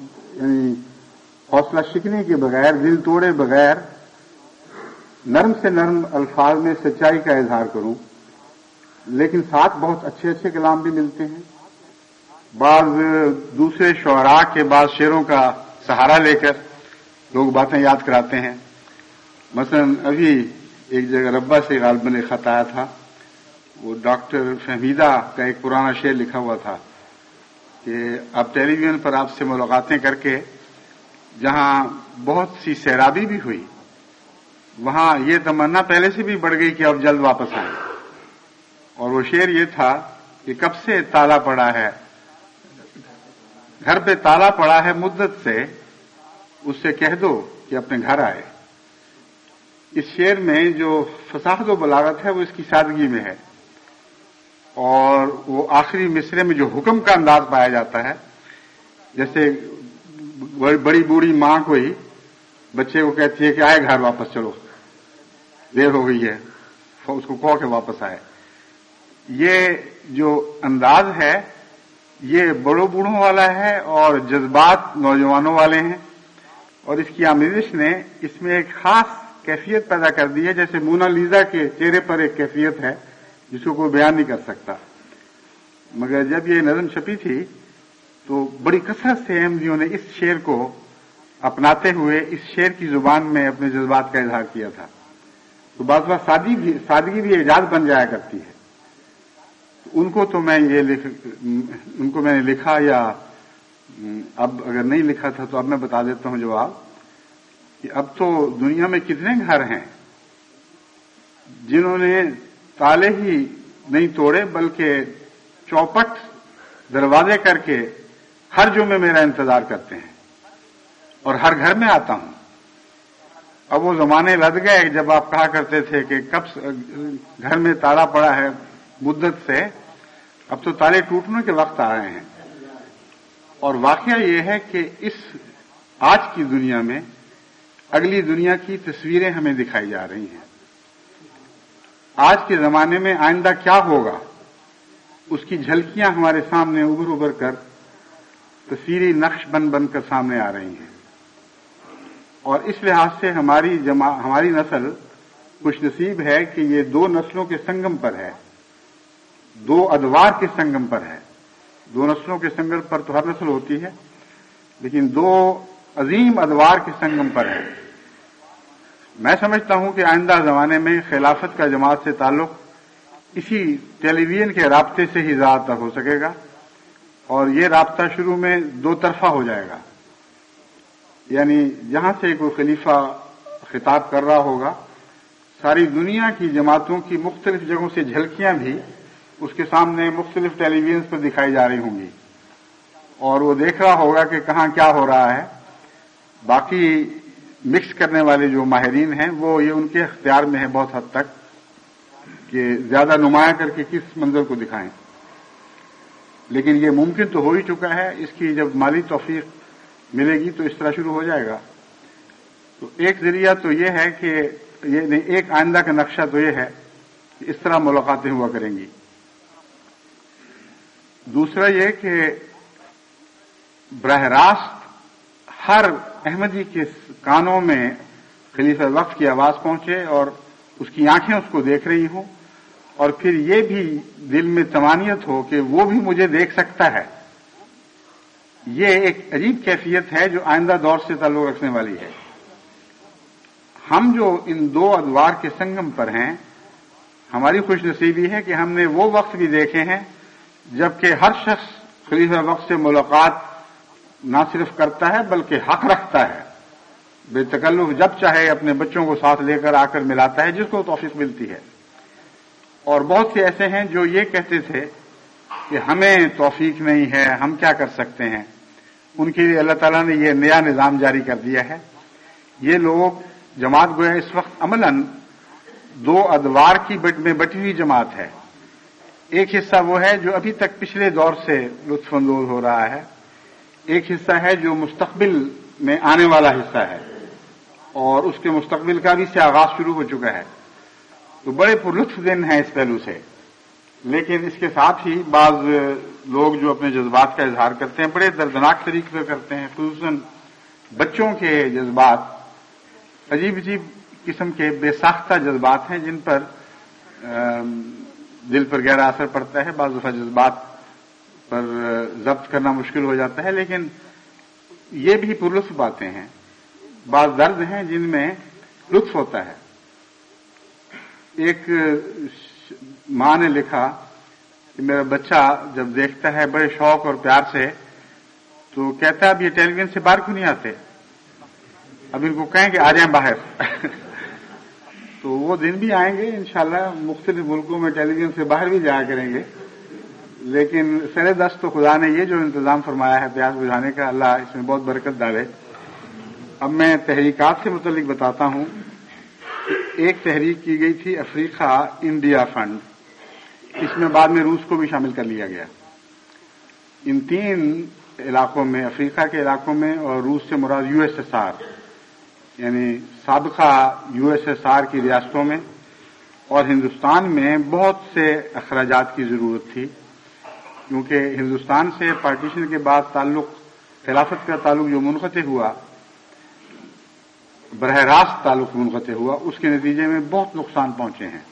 حوصلہ شکنی کے بغیر، دل توڑے بغیر، نرم سے نرم الفاظ میں سچائی کا اظہار کروں، لیکن ساتھ بہت اچھے اچھے کلام بھی ملتے ہیں۔ بعض دوسرے شعراء کے بعض شعروں کا سہارا لے کر لوگ باتیں یاد کراتے ہیں۔ مثلا ابھی ایک جگہ ربہ سے غالباً ایک خط آیا تھا، وہ ڈاکٹر فہمیدہ کا ایک پرانا شعر لکھا ہوا تھا کہ اب ٹیلی ویژن پر آپ سے ملاقاتیں کر کے جہاں بہت سی سیرابی بھی ہوئی، وہاں یہ تمنا پہلے سے بھی بڑھ گئی کہ اب جلد واپس آئیں۔ اور وہ شعر یہ تھا کہ کب سے تالا پڑا ہے، گھر پہ تالا پڑا ہے مدت سے، اس سے کہہ دو کہ اپنے گھر آئے۔ اس شعر میں جو فصاحت و بلاغت ہے وہ اس کی سادگی میں ہے، اور وہ آخری مصرے میں جو حکم کا انداز پایا جاتا ہے، جیسے بڑی بوڑھی ماں کوئی بچے کو کہتی ہے کہ آئے گھر واپس چلو، دیر ہو گئی ہے، اس کو کہو کہ واپس آئے. یہ جو انداز ہے یہ بڑوں بوڑھوں والا ہے اور جذبات نوجوانوں والے ہیں، اور اس کی آمیزش نے اس میں ایک خاص کیفیت پیدا کر دی ہے. جیسے مونا لیزا کے چہرے پر ایک کیفیت ہے جس کو کوئی بیان نہیں کر سکتا. مگر جب یہ نظم چھپی تھی تو بڑی کثرت سے احمدیوں نے اس شعر کو اپناتے ہوئے اس شعر کی زبان میں اپنے جذبات کا اظہار کیا تھا. تو بعض بار سادگی بھی اعجاز بن جایا کرتی ہے. ان کو تو میں ان کو میں نے لکھا، یا اب اگر نہیں لکھا تھا تو اب میں بتا دیتا ہوں جواب، کہ اب تو دنیا میں کتنے گھر ہیں جنہوں نے تالے ہی نہیں توڑے بلکہ چوپٹ دروازے کر کے ہر جمعے میرا انتظار کرتے ہیں اور ہر گھر میں آتا ہوں. اب وہ زمانے لد گئے جب آپ کہا کرتے تھے کہ کب گھر میں تالا پڑا ہے مدت سے، اب تو تالے ٹوٹنے کے وقت آ رہے ہیں. اور واقعہ یہ ہے کہ اس آج کی دنیا میں اگلی دنیا کی تصویریں ہمیں دکھائی جا رہی ہیں. آج کے زمانے میں آئندہ کیا ہوگا اس کی جھلکیاں ہمارے سامنے ابھر ابھر کر تصویری نقش بن کر سامنے آ رہی ہیں. اور اس لحاظ سے ہماری نسل خوش نصیب ہے کہ یہ دو نسلوں کے سنگم پر ہے، دو ادوار کے سنگم پر ہے. دو نسلوں کے سنگم پر تو ہر نسل ہوتی ہے، لیکن دو عظیم ادوار کے سنگم پر ہے. میں سمجھتا ہوں کہ آئندہ زمانے میں خلافت کا جماعت سے تعلق اسی ٹیلی ویژن کے رابطے سے ہی زیادہ تر ہو سکے گا، اور یہ رابطہ شروع میں دو طرفہ ہو جائے گا. یعنی جہاں سے کوئی خلیفہ خطاب کر رہا ہوگا، ساری دنیا کی جماعتوں کی مختلف جگہوں سے جھلکیاں بھی اس کے سامنے مختلف ٹیلی ویژن پر دکھائی جا رہی ہوں گی، اور وہ دیکھ رہا ہوگا کہ کہاں کیا ہو رہا ہے. باقی مکس کرنے والے جو ماہرین ہیں وہ یہ ان کے اختیار میں ہے بہت حد تک کہ زیادہ نمایاں کر کے کس منظر کو دکھائیں. لیکن یہ ممکن تو ہو ہی چکا ہے. اس کی جب مالی توفیق ملے گی تو اس طرح شروع ہو جائے گا. تو ایک ذریعہ تو یہ ہے کہ ایک آئندہ کا نقشہ تو یہ ہے کہ اس طرح ملاقاتیں ہوا کریں گی. دوسرا یہ کہ براہ راست ہر احمدی کے کانوں میں خلیفہ وقت کی آواز پہنچے اور اس کی آنکھیں اس کو دیکھ رہی ہوں، اور پھر یہ بھی دل میں طمانینت ہو کہ وہ بھی مجھے دیکھ سکتا ہے. یہ ایک عجیب کیفیت ہے جو آئندہ دور سے تعلق رکھنے والی ہے. ہم جو ان دو ادوار کے سنگم پر ہیں، ہماری خوش نصیبی ہے کہ ہم نے وہ وقت بھی دیکھے ہیں جبکہ ہر شخص خلیفہ وقت سے ملاقات نہ صرف کرتا ہے بلکہ حق رکھتا ہے، بے تکلف جب چاہے اپنے بچوں کو ساتھ لے کر آ کر ملاتا ہے جس کو توفیق ملتی ہے. اور بہت سے ایسے ہیں جو یہ کہتے تھے کہ ہمیں توفیق نہیں ہے، ہم کیا کر سکتے ہیں. ان کے لیے اللہ تعالیٰ نے یہ نیا نظام جاری کر دیا ہے. یہ لوگ جماعت گویا اس وقت عملاً دو ادوار کی میں بٹی ہوئی جماعت ہے. ایک حصہ وہ ہے جو ابھی تک پچھلے دور سے لطف اندوز ہو رہا ہے، ایک حصہ ہے جو مستقبل میں آنے والا حصہ ہے، اور اس کے مستقبل کا بھی سے آغاز شروع ہو چکا ہے. تو بڑے پرلطف دن ہیں اس پہلو سے. لیکن اس کے ساتھ ہی بعض لوگ جو اپنے جذبات کا اظہار کرتے ہیں بڑے دردناک طریقے سے کرتے ہیں، خصوصاً بچوں کے جذبات عجیب عجیب قسم کے بے ساختہ جذبات ہیں جن پر دل پر گہرا اثر پڑتا ہے. بعض دفعہ جذبات پر ضبط کرنا مشکل ہو جاتا ہے، لیکن یہ بھی پرلطف باتیں ہیں. بعض درد ہیں جن میں لطف ہوتا ہے. ایک ماں نے لکھا کہ میرا بچہ جب دیکھتا ہے بڑے شوق اور پیار سے تو کہتا ہے اب یہ ٹیلی ویژن سے باہر کیوں نہیں آتے، اب ان کو کہیں کہ آ جائیں باہر. تو وہ دن بھی آئیں گے انشاءاللہ، مختلف ملکوں میں ٹیلی ویژن سے باہر بھی جایا کریں گے. لیکن سر دست تو خدا نے یہ جو انتظام فرمایا ہے پیاس بجھانے کا، اللہ اس میں بہت برکت ڈالے. اب میں تحریکات سے متعلق بتاتا ہوں. ایک تحریک کی گئی تھی افریقہ انڈیا فنڈ، اس میں بعد میں روس کو بھی شامل کر لیا گیا. ان تین علاقوں میں، افریقہ کے علاقوں میں اور روس سے مراد USSR، یعنی سابقہ USSR کی ریاستوں میں اور ہندوستان میں بہت سے اخراجات کی ضرورت تھی، کیونکہ ہندوستان سے پارٹیشن کے بعد خلافت کا تعلق جو منقطع ہوا، براہ راست تعلق منقطع ہوا، اس کے نتیجے میں بہت نقصان پہنچے ہیں۔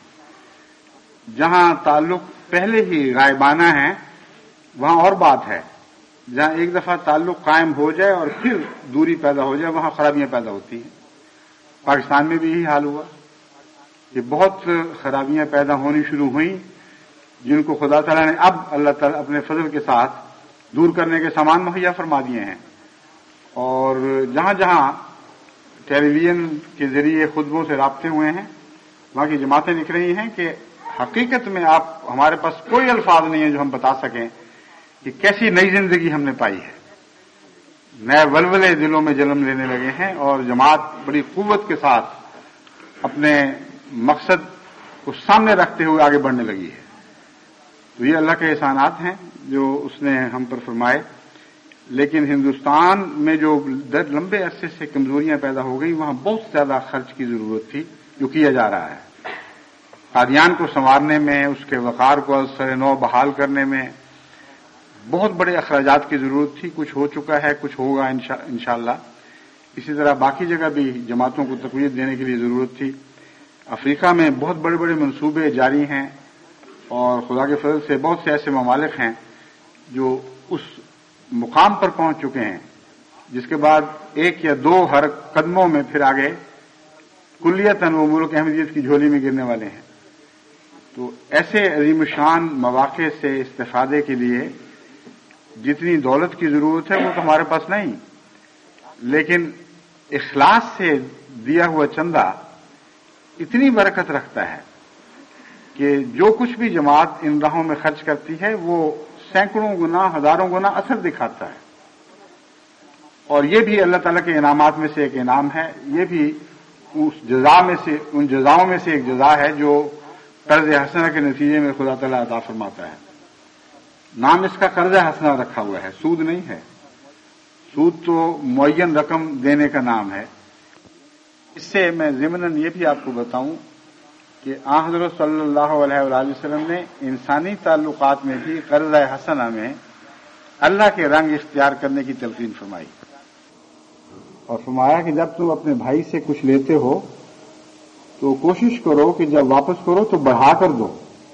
جہاں تعلق پہلے ہی غائبانہ ہے وہاں اور بات ہے، جہاں ایک دفعہ تعلق قائم ہو جائے اور پھر دوری پیدا ہو جائے وہاں خرابیاں پیدا ہوتی ہیں۔ پاکستان میں بھی یہی حال ہوا کہ بہت خرابیاں پیدا ہونی شروع ہوئیں، جن کو خدا تعالیٰ نے اب اللہ تعالیٰ اپنے فضل کے ساتھ دور کرنے کے سامان مہیا فرما دیے ہیں۔ اور جہاں جہاں ٹیلی ویژن کے ذریعے خطبوں سے رابطے ہوئے ہیں، وہاں کی جماعتیں لکھ رہی ہیں کہ حقیقت میں ہمارے پاس کوئی الفاظ نہیں ہیں جو ہم بتا سکیں کہ کیسی نئی زندگی ہم نے پائی ہے۔ نئے ولولے دلوں میں جنم لینے لگے ہیں اور جماعت بڑی قوت کے ساتھ اپنے مقصد کو سامنے رکھتے ہوئے آگے بڑھنے لگی ہے۔ تو یہ اللہ کے احسانات ہیں جو اس نے ہم پر فرمائے۔ لیکن ہندوستان میں جو لمبے عرصے سے کمزوریاں پیدا ہو گئی وہاں بہت زیادہ خرچ کی ضرورت تھی جو کیا جا رہا ہے۔ قادیان کو سنوارنے میں، اس کے وقار کو سر نو بحال کرنے میں بہت بڑے اخراجات کی ضرورت تھی۔ کچھ ہو چکا ہے، کچھ ہوگا انشاءاللہ۔ اسی طرح باقی جگہ بھی جماعتوں کو تقویت دینے کے لیے ضرورت تھی۔ افریقہ میں بہت بڑے بڑے منصوبے جاری ہیں اور خدا کے فضل سے بہت سے ایسے ممالک ہیں جو اس مقام پر پہنچ چکے ہیں جس کے بعد ایک یا دو ہر قدموں میں پھر آگے کلیتاً وہ ملک احمدیت کی جھولی میں گرنے والے ہیں۔ تو ایسے عظیم الشان مواقع سے استفادے کے لیے جتنی دولت کی ضرورت ہے وہ تو ہمارے پاس نہیں، لیکن اخلاص سے دیا ہوا چندہ اتنی برکت رکھتا ہے کہ جو کچھ بھی جماعت ان راہوں میں خرچ کرتی ہے وہ سینکڑوں گنا، ہزاروں گنا اثر دکھاتا ہے۔ اور یہ بھی اللہ تعالیٰ کے انعامات میں سے ایک انعام ہے، یہ بھی ان جزاؤں میں سے ایک جزا ہے جو قرض حسنہ کے نتیجے میں خدا تعالیٰ عطا فرماتا ہے۔ نام اس کا قرض حسنہ رکھا ہوا ہے، سود نہیں ہے۔ سود تو معین رقم دینے کا نام ہے۔ اس سے میں ضمناً یہ بھی آپ کو بتاؤں کہ آن حضرت صلی اللہ علیہ وآلہ وسلم نے انسانی تعلقات میں بھی قرض حسنہ میں اللہ کے رنگ اختیار کرنے کی تلقین فرمائی اور فرمایا کہ جب تم اپنے بھائی سے کچھ لیتے ہو تو کوشش کرو کہ جب واپس کرو تو بڑھا کر دو،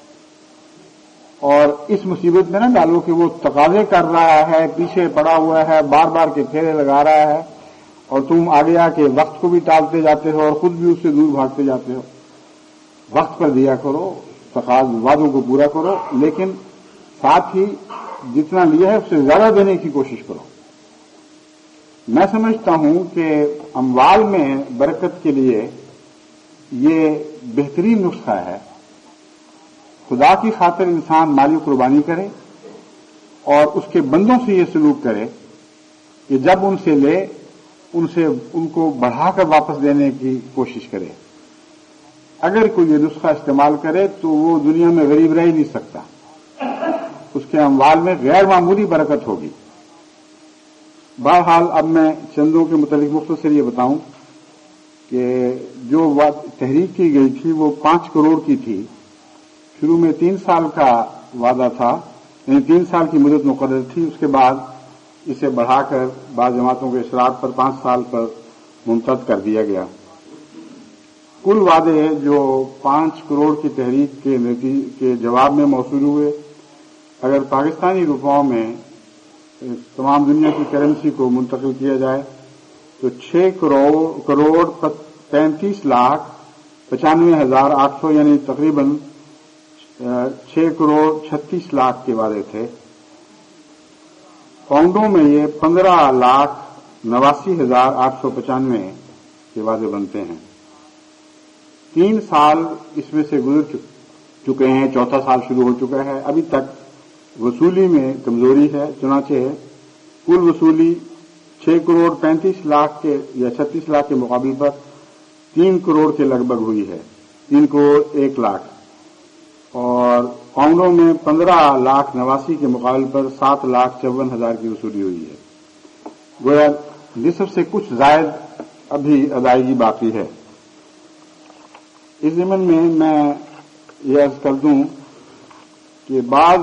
اور اس مصیبت میں نہ ڈالو کہ وہ تقاضے کر رہا ہے، پیچھے پڑا ہوا ہے، بار بار کے پھیرے لگا رہا ہے اور تم آگے آ کے وقت کو بھی ٹالتے جاتے ہو اور خود بھی اس سے دور بھاگتے جاتے ہو۔ وقت پر دیا کرو، وعدوں کو پورا کرو، لیکن ساتھ ہی جتنا لیا ہے اس سے زیادہ دینے کی کوشش کرو۔ میں سمجھتا ہوں کہ اموال میں برکت کے لیے یہ بہترین نسخہ ہے۔ خدا کی خاطر انسان مالی قربانی کرے اور اس کے بندوں سے یہ سلوک کرے کہ جب ان سے لے ان کو بڑھا کر واپس دینے کی کوشش کرے۔ اگر کوئی یہ نسخہ استعمال کرے تو وہ دنیا میں غریب رہ ہی نہیں سکتا، اس کے اموال میں غیر معمولی برکت ہوگی۔ بہرحال اب میں چندوں کے متعلق مختصر یہ بتاؤں کہ جو تحریک کی گئی تھی وہ 5 کروڑ کی تھی۔ شروع میں 3 سال کا وعدہ تھا، یعنی 3 سال کی مدت مقرر تھی، اس کے بعد اسے بڑھا کر بعض جماعتوں کے اصرار پر 5 سال پر ممتد کر دیا گیا۔ کل وعدے جو 5 کروڑ کی تحریک کے جواب میں موصول ہوئے، اگر پاکستانی روپوں میں تمام دنیا کی کرنسی کو منتقل کیا جائے تو 6 کروڑ 35,95,800 یعنی تقریباً 6 کروڑ 36 لاکھ کے وعدے تھے۔ پاؤنڈوں میں یہ 15,89,895 کے وعدے بنتے ہیں۔ 3 سال اس میں سے گزر چکے ہیں، 4تھا سال شروع ہو چکا ہے، ابھی تک وصولی میں کمزوری ہے، چنانچہ کل وصولی 6 کروڑ 35 لاکھ کے یا 36 لاکھ کے مقابل پر 3 کروڑ کے لگ بھگ ہوئی ہے، 3 کروڑ 1 لاکھ، اور پاؤنڈوں میں 15,89,000 کے مقابل پر 7,54,000 کی وصولی ہوئی ہے۔ گویا نصف سے کچھ زائد ابھی ادائیگی باقی ہے۔ اس ضمن میں یہ عرض کر دوں کہ بعض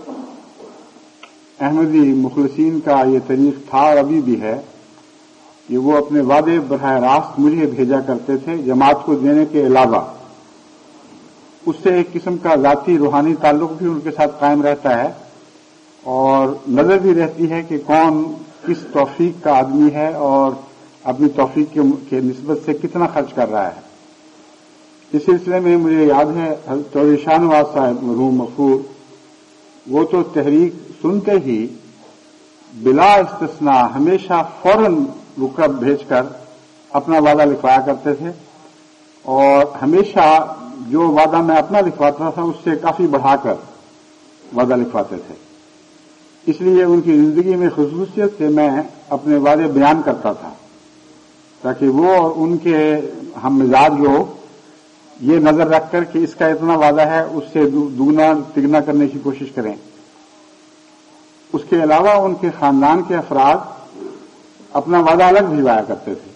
احمدی مخلصین کا یہ طریق تھا اور ابھی بھی ہے کہ وہ اپنے وعدے براہ راست مجھے بھیجا کرتے تھے، جماعت کو دینے کے علاوہ اس سے ایک قسم کا ذاتی روحانی تعلق بھی ان کے ساتھ قائم رہتا ہے اور نظر بھی رہتی ہے کہ کون کس توفیق کا آدمی ہے اور اپنی توفیق کے نسبت سے کتنا خرچ کر رہا ہے۔ اس سلسلے میں مجھے یاد ہے حضرت چودھری شاہ نواز صاحب مرحوم مغفور، وہ تو تحریک سنتے ہی بلا استثناء ہمیشہ فوراً رکب بھیج کر اپنا وعدہ لکھوایا کرتے تھے اور ہمیشہ جو وعدہ میں اپنا لکھواتا تھا اس سے کافی بڑھا کر وعدہ لکھواتے تھے۔ اس لیے ان کی زندگی میں خصوصیت سے میں اپنے وعدے بیان کرتا تھا تاکہ وہ اور ان کے ہم مزاج لوگ یہ نظر رکھ کر کہ اس کا اتنا وعدہ ہے اس سے دگنا تگنا کرنے کی کوشش کریں۔ اس کے علاوہ ان کے خاندان کے افراد اپنا وعدہ الگ بھجوایا کرتے تھے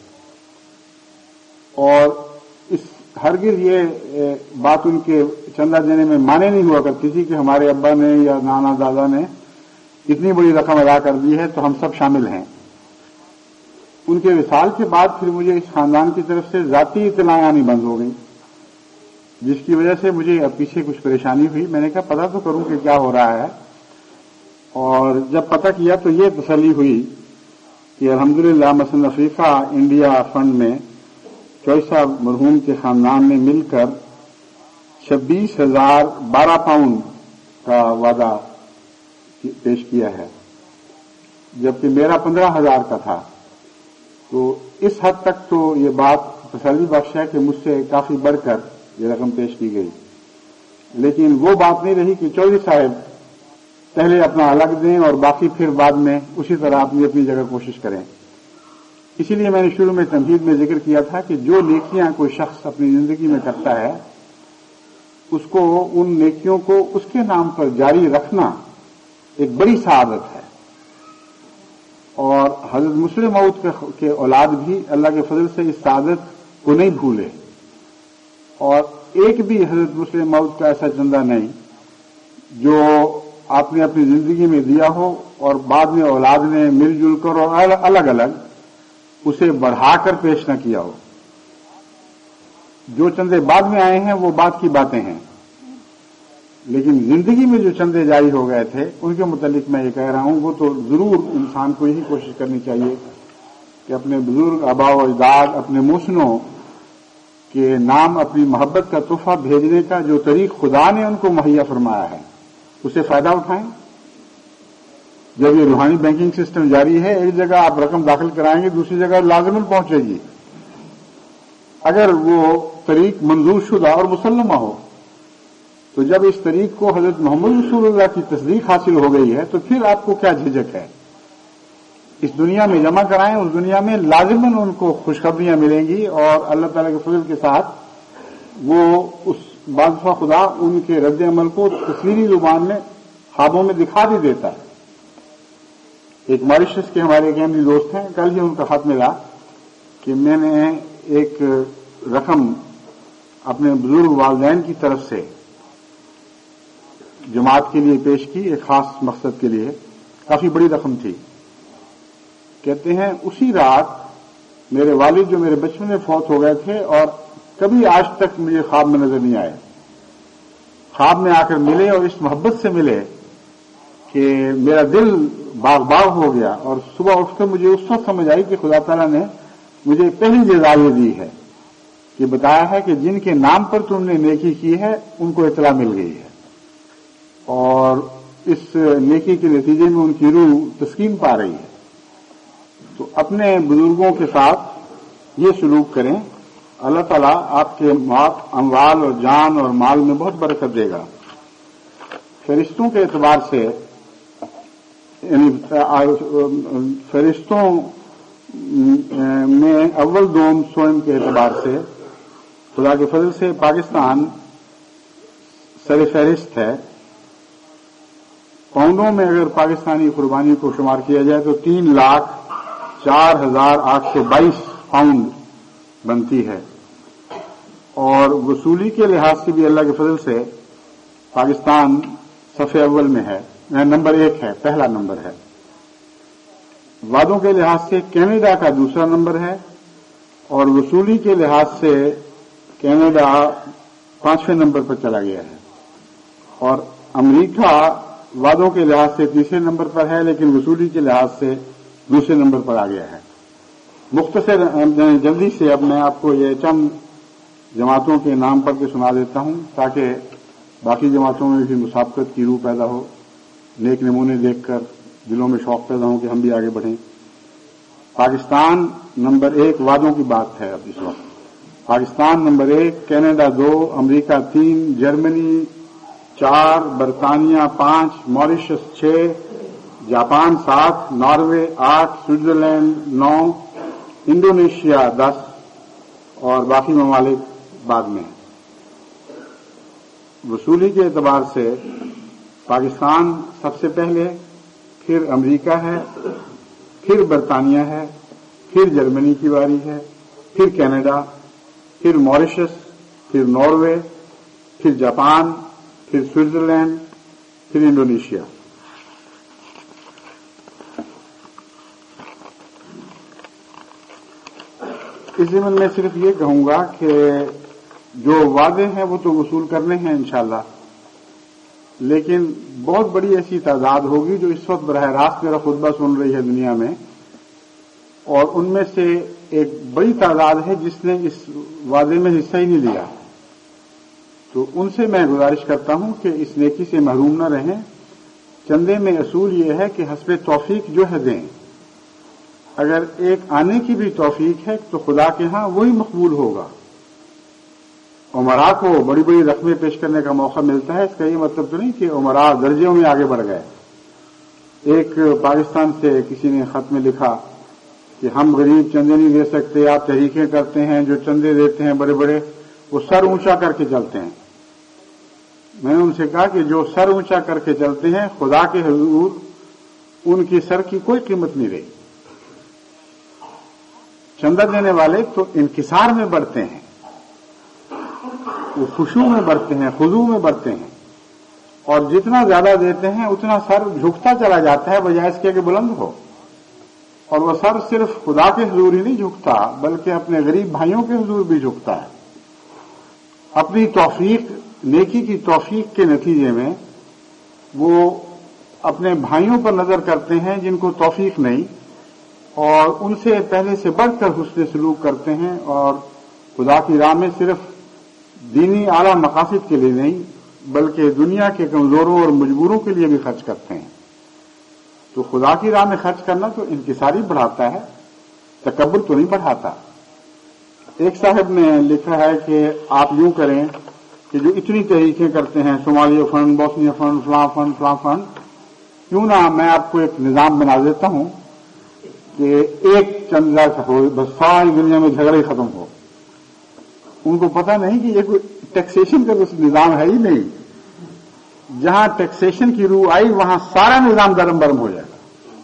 اور ہرگز یہ بات ان کے چندہ دینے میں مانے نہیں ہوا کرتی تھی کہ ہمارے ابا نے یا نانا دادا نے اتنی بڑی رقم ادا کر دی ہے تو ہم سب شامل ہیں۔ ان کے وصال کے بعد پھر مجھے اس خاندان کی طرف سے ذاتی اطلاعیں آنی بند ہو گئیں، جس کی وجہ سے مجھے اب پیچھے کچھ پریشانی ہوئی۔ میں نے کہا پتہ تو کروں کہ کیا ہو رہا ہے، اور جب پتہ کیا تو یہ تسلی ہوئی کہ الحمدللہ مثلا افریقہ انڈیا فنڈ میں چوئی صاحب مرحوم کے خاندان نے مل کر 26,012 پاؤنڈ کا وعدہ پیش کیا ہے، جبکہ میرا 15,000 کا تھا۔ تو اس حد تک تو یہ بات تسلی بخش ہے کہ مجھ سے کافی بڑھ کر یہ رقم پیش کی گئی، لیکن وہ بات نہیں رہی کہ چودھری صاحب پہلے اپنا الگ دیں اور باقی پھر بعد میں اسی طرح اپنی اپنی جگہ کوشش کریں۔ اسی لیے میں نے شروع میں تمہید میں ذکر کیا تھا کہ جو نیکیاں کوئی شخص اپنی زندگی میں کرتا ہے اس کو ان نیکیوں کو اس کے نام پر جاری رکھنا ایک بڑی سعادت ہے، اور حضرت مسلم موعود کے اولاد بھی اللہ کے فضل سے اس سعادت کو نہیں بھولے، اور ایک بھی حضرت مسلم موعود کا ایسا چندہ نہیں جو آپ نے اپنی زندگی میں دیا ہو اور بعد میں اولاد نے مل جل کر اور الگ الگ اسے بڑھا کر پیش نہ کیا ہو۔ جو چندے بعد میں آئے ہیں وہ بعد کی باتیں ہیں، لیکن زندگی میں جو چندے جاری ہو گئے تھے ان کے متعلق میں یہ کہہ رہا ہوں، وہ تو ضرور انسان کو یہی کوشش کرنی چاہیے کہ اپنے بزرگ آباء و اجداد، اپنے محسنوں کے نام اپنی محبت کا تحفہ بھیجنے کا جو طریق خدا نے ان کو مہیا فرمایا ہے اسے فائدہ اٹھائیں۔ جب یہ روحانی بینکنگ سسٹم جاری ہے، ایک جگہ آپ رقم داخل کرائیں گے دوسری جگہ لازماً پہنچے گی، اگر وہ طریق منظور شدہ اور مسلمہ ہو۔ تو جب اس طریق کو حضرت محمد رسول اللہ کی تصدیق حاصل ہو گئی ہے تو پھر آپ کو کیا جھجک ہے؟ اس دنیا میں جمع کرائیں، اس دنیا میں لازماً ان کو خوشخبریاں ملیں گی، اور اللہ تعالیٰ کے فضل کے ساتھ وہ اس بادشاہ خدا ان کے رد عمل کو تصویری زبان میں خوابوں میں دکھا بھی دیتا ہے۔ ایک ماریشس کے ہمارے ایک احمدی دوست ہیں، کل ہی ان کا خط ملا کہ میں نے ایک رقم اپنے بزرگ والدین کی طرف سے جماعت کے لیے پیش کی، ایک خاص مقصد کے لیے، کافی بڑی رقم تھی۔ کہتے ہیں اسی رات میرے والد جو میرے بچپن میں فوت ہو گئے تھے اور کبھی آج تک مجھے خواب میں نظر نہیں آئے، خواب میں آ کر ملے اور اس محبت سے ملے کہ میرا دل باغ باغ ہو گیا، اور صبح اٹھ کر مجھے اس وقت سمجھ آئی کہ خدا تعالیٰ نے مجھے پہلی جزا یہ دی ہے کہ بتایا ہے کہ جن کے نام پر تم نے نیکی کی ہے ان کو اطلاع مل گئی ہے، اور اس نیکی کے نتیجے میں ان کی روح تسکین پا رہی ہے۔ تو اپنے بزرگوں کے ساتھ یہ سلوک کریں، اللہ تعالیٰ آپ کے اموال اور جان اور مال میں بہت برکت دے گا۔ فرشتوں کے اعتبار سے، یعنی فرشتوں میں اول دوم سوئم کے اعتبار سے خدا کے فضل سے پاکستان سر فہرست ہے۔ پاؤنڈوں میں اگر پاکستانی قربانی کو شمار کیا جائے تو 3,04,822 پاؤنڈ بنتی ہے، اور وصولی کے لحاظ سے بھی اللہ کے فضل سے پاکستان صف اول میں ہے، نمبر 1 ہے، پہلا نمبر ہے۔ وعدوں کے لحاظ سے کینیڈا کا دوسرا نمبر ہے، اور وصولی کے لحاظ سے کینیڈا 5ویں نمبر پر چلا گیا ہے، اور امریکہ وعدوں کے لحاظ سے تیسرے نمبر پر ہے، لیکن وصولی کے لحاظ سے دوسرے نمبر پر آ گیا ہے۔ مختصر جلدی سے اب میں آپ کو یہ چند جماعتوں کے نام پڑھ کے سنا دیتا ہوں تاکہ باقی جماعتوں میں بھی مسابقت کی روح پیدا ہو، نیک نمونے دیکھ کر دلوں میں شوق پیدا ہو کہ ہم بھی آگے بڑھیں۔ پاکستان نمبر 1 وعدوں کی بات ہے اب اس وقت۔ پاکستان نمبر 1، کینیڈا 2، امریکہ 3، جرمنی 4، برطانیہ 5، Mauritius 6، Japan 7، Norway 8، Switzerland 9، Indonesia 10 اور باقی ممالک بعد میں ہیں۔ وصولی کے اعتبار سے پاکستان سب سے پہلے، پھر امریکہ ہے، پھر برطانیہ ہے، پھر جرمنی کی باری ہے، پھر کینیڈا، پھر ماریشس، پھر ناروے، پھر جاپان، پھر سوئٹزرلینڈ، پھر انڈونیشیا۔ اس ضمن میں صرف یہ کہوں گا کہ جو وعدے ہیں وہ تو وصول کرنے ہیں انشاءاللہ، لیکن بہت بڑی ایسی تعداد ہوگی جو اس وقت براہ راست میرا خطبہ سن رہی ہے دنیا میں، اور ان میں سے ایک بڑی تعداد ہے جس نے اس وعدے میں حصہ ہی نہیں لیا۔ تو ان سے میں گزارش کرتا ہوں کہ اس نیکی سے محروم نہ رہیں۔ چندے میں اصول یہ ہے کہ حسب توفیق جو ہے دیں، اگر ایک آنے کی بھی توفیق ہے تو خدا کے ہاں وہی مقبول ہوگا۔ عمراء کو بڑی بڑی رقمیں پیش کرنے کا موقع ملتا ہے، اس کا یہ مطلب تو نہیں کہ عمراء درجوں میں آگے بڑھ گئے۔ ایک پاکستان سے کسی نے خط میں لکھا کہ ہم غریب چندے نہیں دے سکتے، آپ تحریکیں کرتے ہیں، جو چندے دیتے ہیں بڑے بڑے وہ سر اونچا کر کے چلتے ہیں۔ میں نے ان سے کہا کہ جو سر اونچا کر کے چلتے ہیں خدا کے حضور ان کی سر کی کوئی قیمت نہیں رہی۔ چندہ دینے والے تو انکسار میں بڑھتے ہیں، وہ خشوع میں بڑھتے ہیں، خضوع میں بڑھتے ہیں، اور جتنا زیادہ دیتے ہیں اتنا سر جھکتا چلا جاتا ہے بجائے اس کے کہ بلند ہو۔ اور وہ سر صرف خدا کے حضور ہی نہیں جھکتا بلکہ اپنے غریب بھائیوں کے حضور بھی جھکتا ہے۔ اپنی توفیق، نیکی کی توفیق کے نتیجے میں وہ اپنے بھائیوں پر نظر کرتے ہیں جن کو توفیق نہیں، اور ان سے پہلے سے بڑھ کر حسن سلوک کرتے ہیں، اور خدا کی راہ میں صرف دینی اعلیٰ مقاصد کے لیے نہیں بلکہ دنیا کے کمزوروں اور مجبوروں کے لیے بھی خرچ کرتے ہیں۔ تو خدا کی راہ میں خرچ کرنا تو انکساری بڑھاتا ہے، تکبر تو نہیں بڑھاتا۔ ایک صاحب نے لکھا ہے کہ آپ یوں کریں کہ جو اتنی تحریکیں کرتے ہیں، صومالیہ فنڈ، بوسنیا فنڈ، فلاں فنڈ، فلاں فنڈ، کیوں نہ میں آپ کو ایک نظام بنا دیتا ہوں کہ ایک چندہ ہو، بس ساری دنیا میں جھگڑے ختم ہو۔ ان کو پتہ نہیں کہ یہ کوئی ٹیکسیشن کا نظام ہے ہی نہیں۔ جہاں ٹیکسیشن کی روح آئی وہاں سارا نظام درم برم ہو جائے گا۔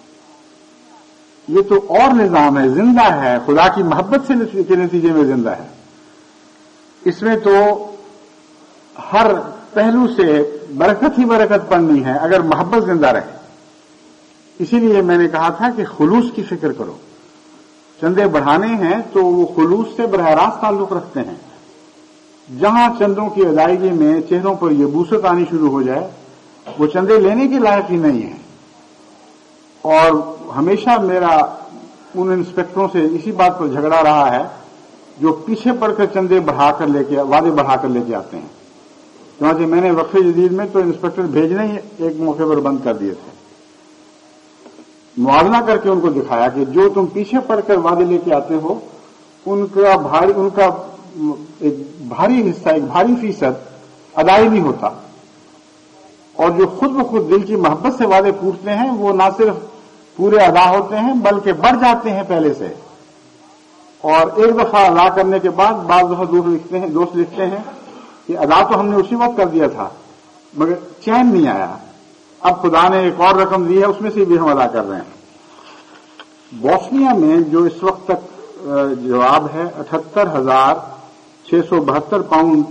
یہ تو اور نظام ہے، زندہ ہے، خدا کی محبت سے کے نتیجے میں زندہ ہے۔ اس میں تو ہر پہلو سے برکت ہی برکت پڑنی ہے اگر محبت زندہ رہے۔ اسی لیے میں نے کہا تھا کہ خلوص کی فکر کرو۔ چندے بڑھانے ہیں تو وہ خلوص سے براہ راست تعلق رکھتے ہیں۔ جہاں چندوں کی ادائیگی میں چہروں پر یہ بوسط آنی شروع ہو جائے وہ چندے لینے کے لائق ہی نہیں ہیں۔ اور ہمیشہ میرا ان انسپیکٹروں سے اسی بات پر جھگڑا رہا ہے جو پیچھے پڑ کر چندے بڑھا کر لے کے، وعدے بڑھا کر لے کے آتے ہیں۔ چنانچہ میں نے وقف جدید میں تو انسپیکٹر بھیجنے ہی ایک موقع پر بند کر دیے تھے، موازنہ کر کے ان کو دکھایا کہ جو تم پیچھے پڑ کر وعدے لے کے آتے ہو ان کا ایک بھاری حصہ، ایک بھاری فیصد ادائی نہیں ہوتا، اور جو خود بخود دل کی محبت سے وعدے پوچھتے ہیں وہ نہ صرف پورے ادا ہوتے ہیں بلکہ بڑھ جاتے ہیں پہلے سے۔ اور ایک دفعہ ادا کرنے کے بعد بعض دفعہ دوست لکھتے ہیں کہ ادا تو ہم نے اسی وقت کر دیا تھا مگر چین نہیں آیا، اب خدا نے ایک اور رقم دی ہے اس میں سے بھی ہم ادا کر رہے ہیں۔ بوسنیا میں جو اس وقت تک جواب ہے 78,672 پاؤنڈ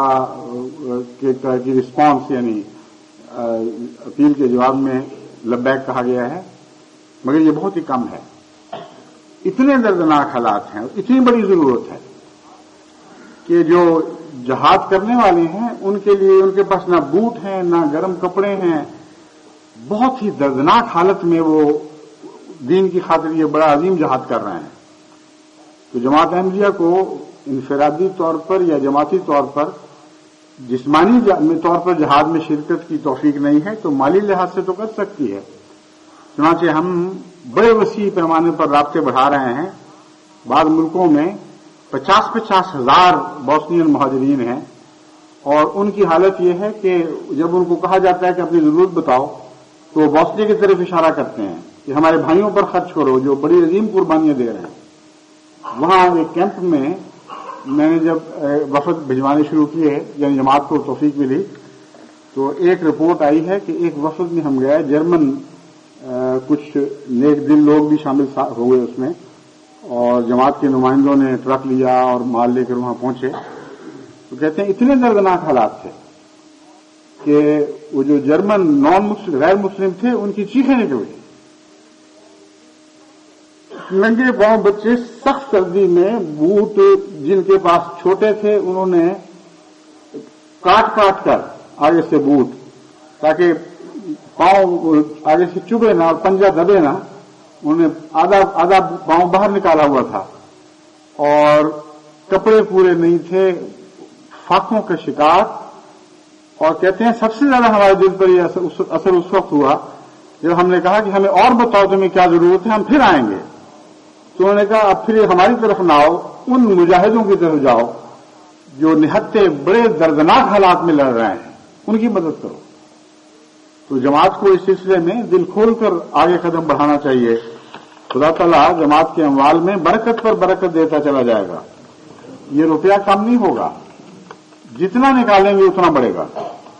کی رسپانس، یعنی اپیل کے جواب میں لبیک کہا گیا ہے، مگر یہ بہت ہی کم ہے۔ اتنے دردناک حالات ہیں، اتنی بڑی ضرورت ہے کہ جو جہاد کرنے والے ہیں ان کے لیے ان کے پاس نہ بوٹ ہیں نہ گرم کپڑے ہیں، بہت ہی دردناک حالت میں وہ دین کی خاطر یہ بڑا عظیم جہاد کر رہے ہیں۔ تو جماعت احمدیہ کو انفرادی طور پر یا جماعتی طور پر جسمانی طور پر جہاد میں شرکت کی توفیق نہیں ہے تو مالی لحاظ سے تو کر سکتی ہے۔ چنانچہ ہم بڑے وسیع پیمانے پر رابطے بڑھا رہے ہیں۔ بعض ملکوں میں 50,000 ہزار بوسنین مہاجرین ہیں، اور ان کی حالت یہ ہے کہ جب ان کو کہا جاتا ہے کہ اپنی ضرورت بتاؤ تو وہ بوسنیا کی طرف اشارہ کرتے ہیں کہ ہمارے بھائیوں پر خرچ کرو جو بڑی عظیم قربانیاں دے رہے ہیں۔ وہاں ایک کیمپ میں میں نے جب وفد بھجوانے شروع کیے، یعنی جماعت کو توفیق ملی، تو ایک رپورٹ آئی ہے کہ ایک وفد میں ہم گئے، جرمن کچھ نیک دل لوگ بھی شامل ہوئے اس میں، اور جماعت کے نمائندوں نے ٹرک لیا اور مال لے کر وہاں پہنچے۔ تو کہتے ہیں اتنے دردناک حالات تھے کہ وہ جو جرمن غیر مسلم تھے ان کی چیخیں نکل گئی۔ ننگے پاؤں بچے سخت سردی میں بوٹ جن کے پاس چھوٹے تھے انہوں نے کاٹ کر آگے سے بوٹ، تاکہ پاؤں آگے سے چبھے نہ اور پنجہ دبے نہ، انہوں نے آدھا پاؤں باہر نکالا ہوا تھا، اور کپڑے پورے نہیں تھے، فاقوں کا شکار۔ اور کہتے ہیں سب سے زیادہ ہمارے دل پر یہ اثر اس وقت ہوا جب ہم نے کہا کہ ہمیں اور بتاؤ تمہیں کیا ضرورت ہے، ہم پھر آئیں گے۔ تو انہوں نے کہا اب پھر ہماری طرف نہ آؤ، ان مجاہدوں کی طرف جاؤ جو نہتے بڑے دردناک حالات میں لڑ رہے ہیں، ان کی مدد کرو۔ تو جماعت کو اس سلسلے میں دل کھول کر آگے قدم بڑھانا چاہیے۔ خدا تعالیٰ جماعت کے اموال میں برکت پر برکت دیتا چلا جائے گا، یہ روپیہ کم نہیں ہوگا، جتنا نکالیں گے اتنا بڑھے گا۔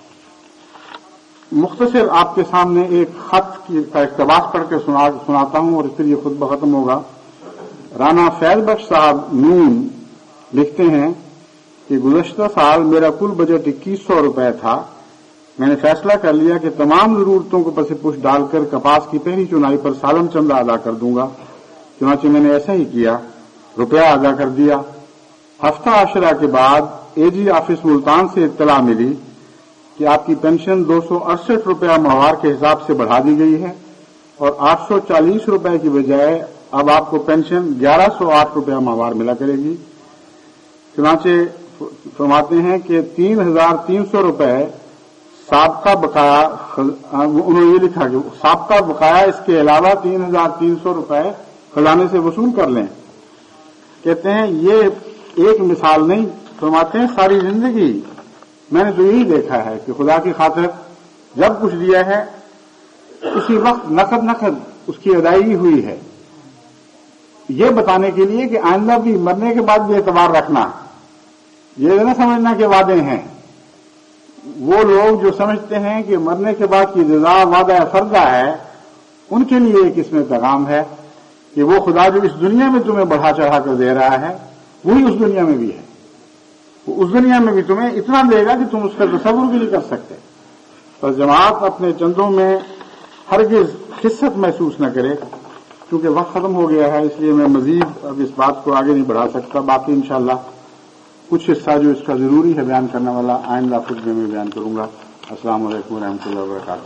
مختصر آپ کے سامنے ایک خط کا اقتباس پڑھ کے سناتا ہوں اور پھر یہ خطبہ ختم ہوگا۔ رانا فیض بخش صاحب نون لکھتے ہیں کہ گزشتہ سال میرا کل بجٹ 2100 روپے تھا۔ میں نے فیصلہ کر لیا کہ تمام ضرورتوں کو پس پش ڈال کر کپاس کی پہلی چنائی پر سالم چندہ ادا کر دوں گا۔ چنانچہ میں نے ایسا ہی کیا، روپیہ ادا کر دیا۔ ہفتہ عشرہ کے بعد اے جی آفس ملتان سے اطلاع ملی کہ آپ کی پینشن 268 روپیہ ماہوار کے حساب سے بڑھا دی گئی ہے، اور 840 روپے کی بجائے اب آپ کو پینشن 1108 روپیہ ماہوار ملا کرے گی۔ چنانچہ فرماتے ہیں کہ 3,300 روپے سابقہ بقایا، انہوں نے یہ لکھا کہ سابقہ بقایا اس کے علاوہ 3,300 روپے خزانے سے وصول کر لیں۔ کہتے ہیں یہ ایک مثال نہیں، فرماتے ہیں ساری زندگی میں نے تو یہی دیکھا ہے کہ خدا کی خاطر جب کچھ دیا ہے اسی وقت نقد اس کی ادائیگی ہوئی ہے، یہ بتانے کے لیے کہ آئندہ بھی مرنے کے بعد بھی اعتبار رکھنا، یہ نہ سمجھنا کہ وعدے ہیں۔ وہ لوگ جو سمجھتے ہیں کہ مرنے کے بعد کی جزا وعدہ فرضہ ہے، ان کے لیے ایک اس میں پیغام ہے کہ وہ خدا جو اس دنیا میں تمہیں بڑھا چڑھا کر دے رہا ہے وہی اس دنیا میں بھی ہے، وہ اس دنیا میں بھی تمہیں اتنا دے گا کہ تم اس کا تصور بھی نہیں کر سکتے۔ پر جماعت اپنے چندوں میں ہرگز خست محسوس نہ کرے، کیونکہ وقت ختم ہو گیا ہے، اس لیے میں مزید اب اس بات کو آگے نہیں بڑھا سکتا۔ باقی انشاءاللہ کچھ حصہ جو اس کا ضروری ہے بیان کرنے والا آئندہ خطبے میں بیان کروں گا۔ السلام علیکم ورحمۃ اللہ وبرکاتہ۔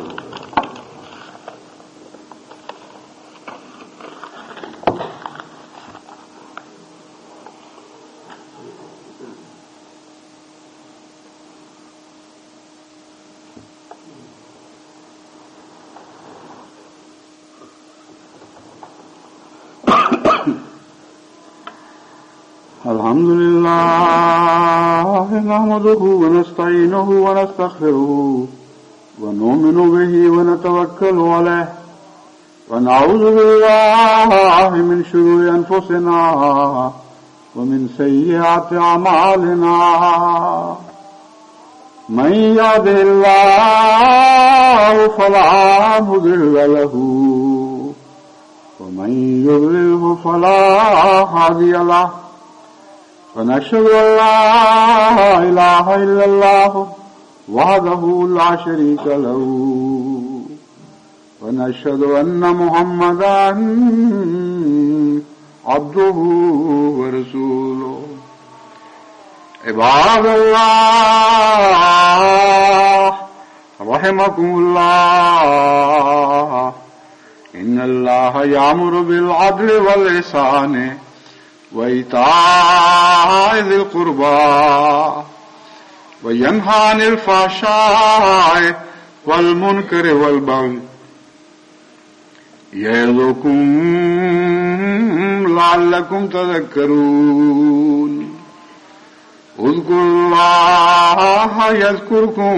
الحمد لله نحمده ونستعينه ونستغفره ونؤمن به ونتوكل عليه ونعوذ بالله من شرور أنفسنا ومن سيئات أعمالنا من يهده الله فلا مضل له ومن ومن يضلله فلا هادي له ونشهد أن لا إله إلا الله وحده لا شريك له ونشهد أن محمدا عبده ورسوله عباد الله رحمكم الله إن الله يأمر بالعدل والإحسان وإيتاء ذي القربى وينهى عن الفحشاء والمنكر والبغي يعظكم لعلكم تذكرون اذكروا الله يذكركم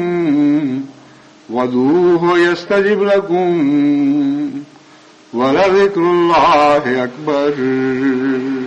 وادعوه يستجب لكم ولذكر الله أكبر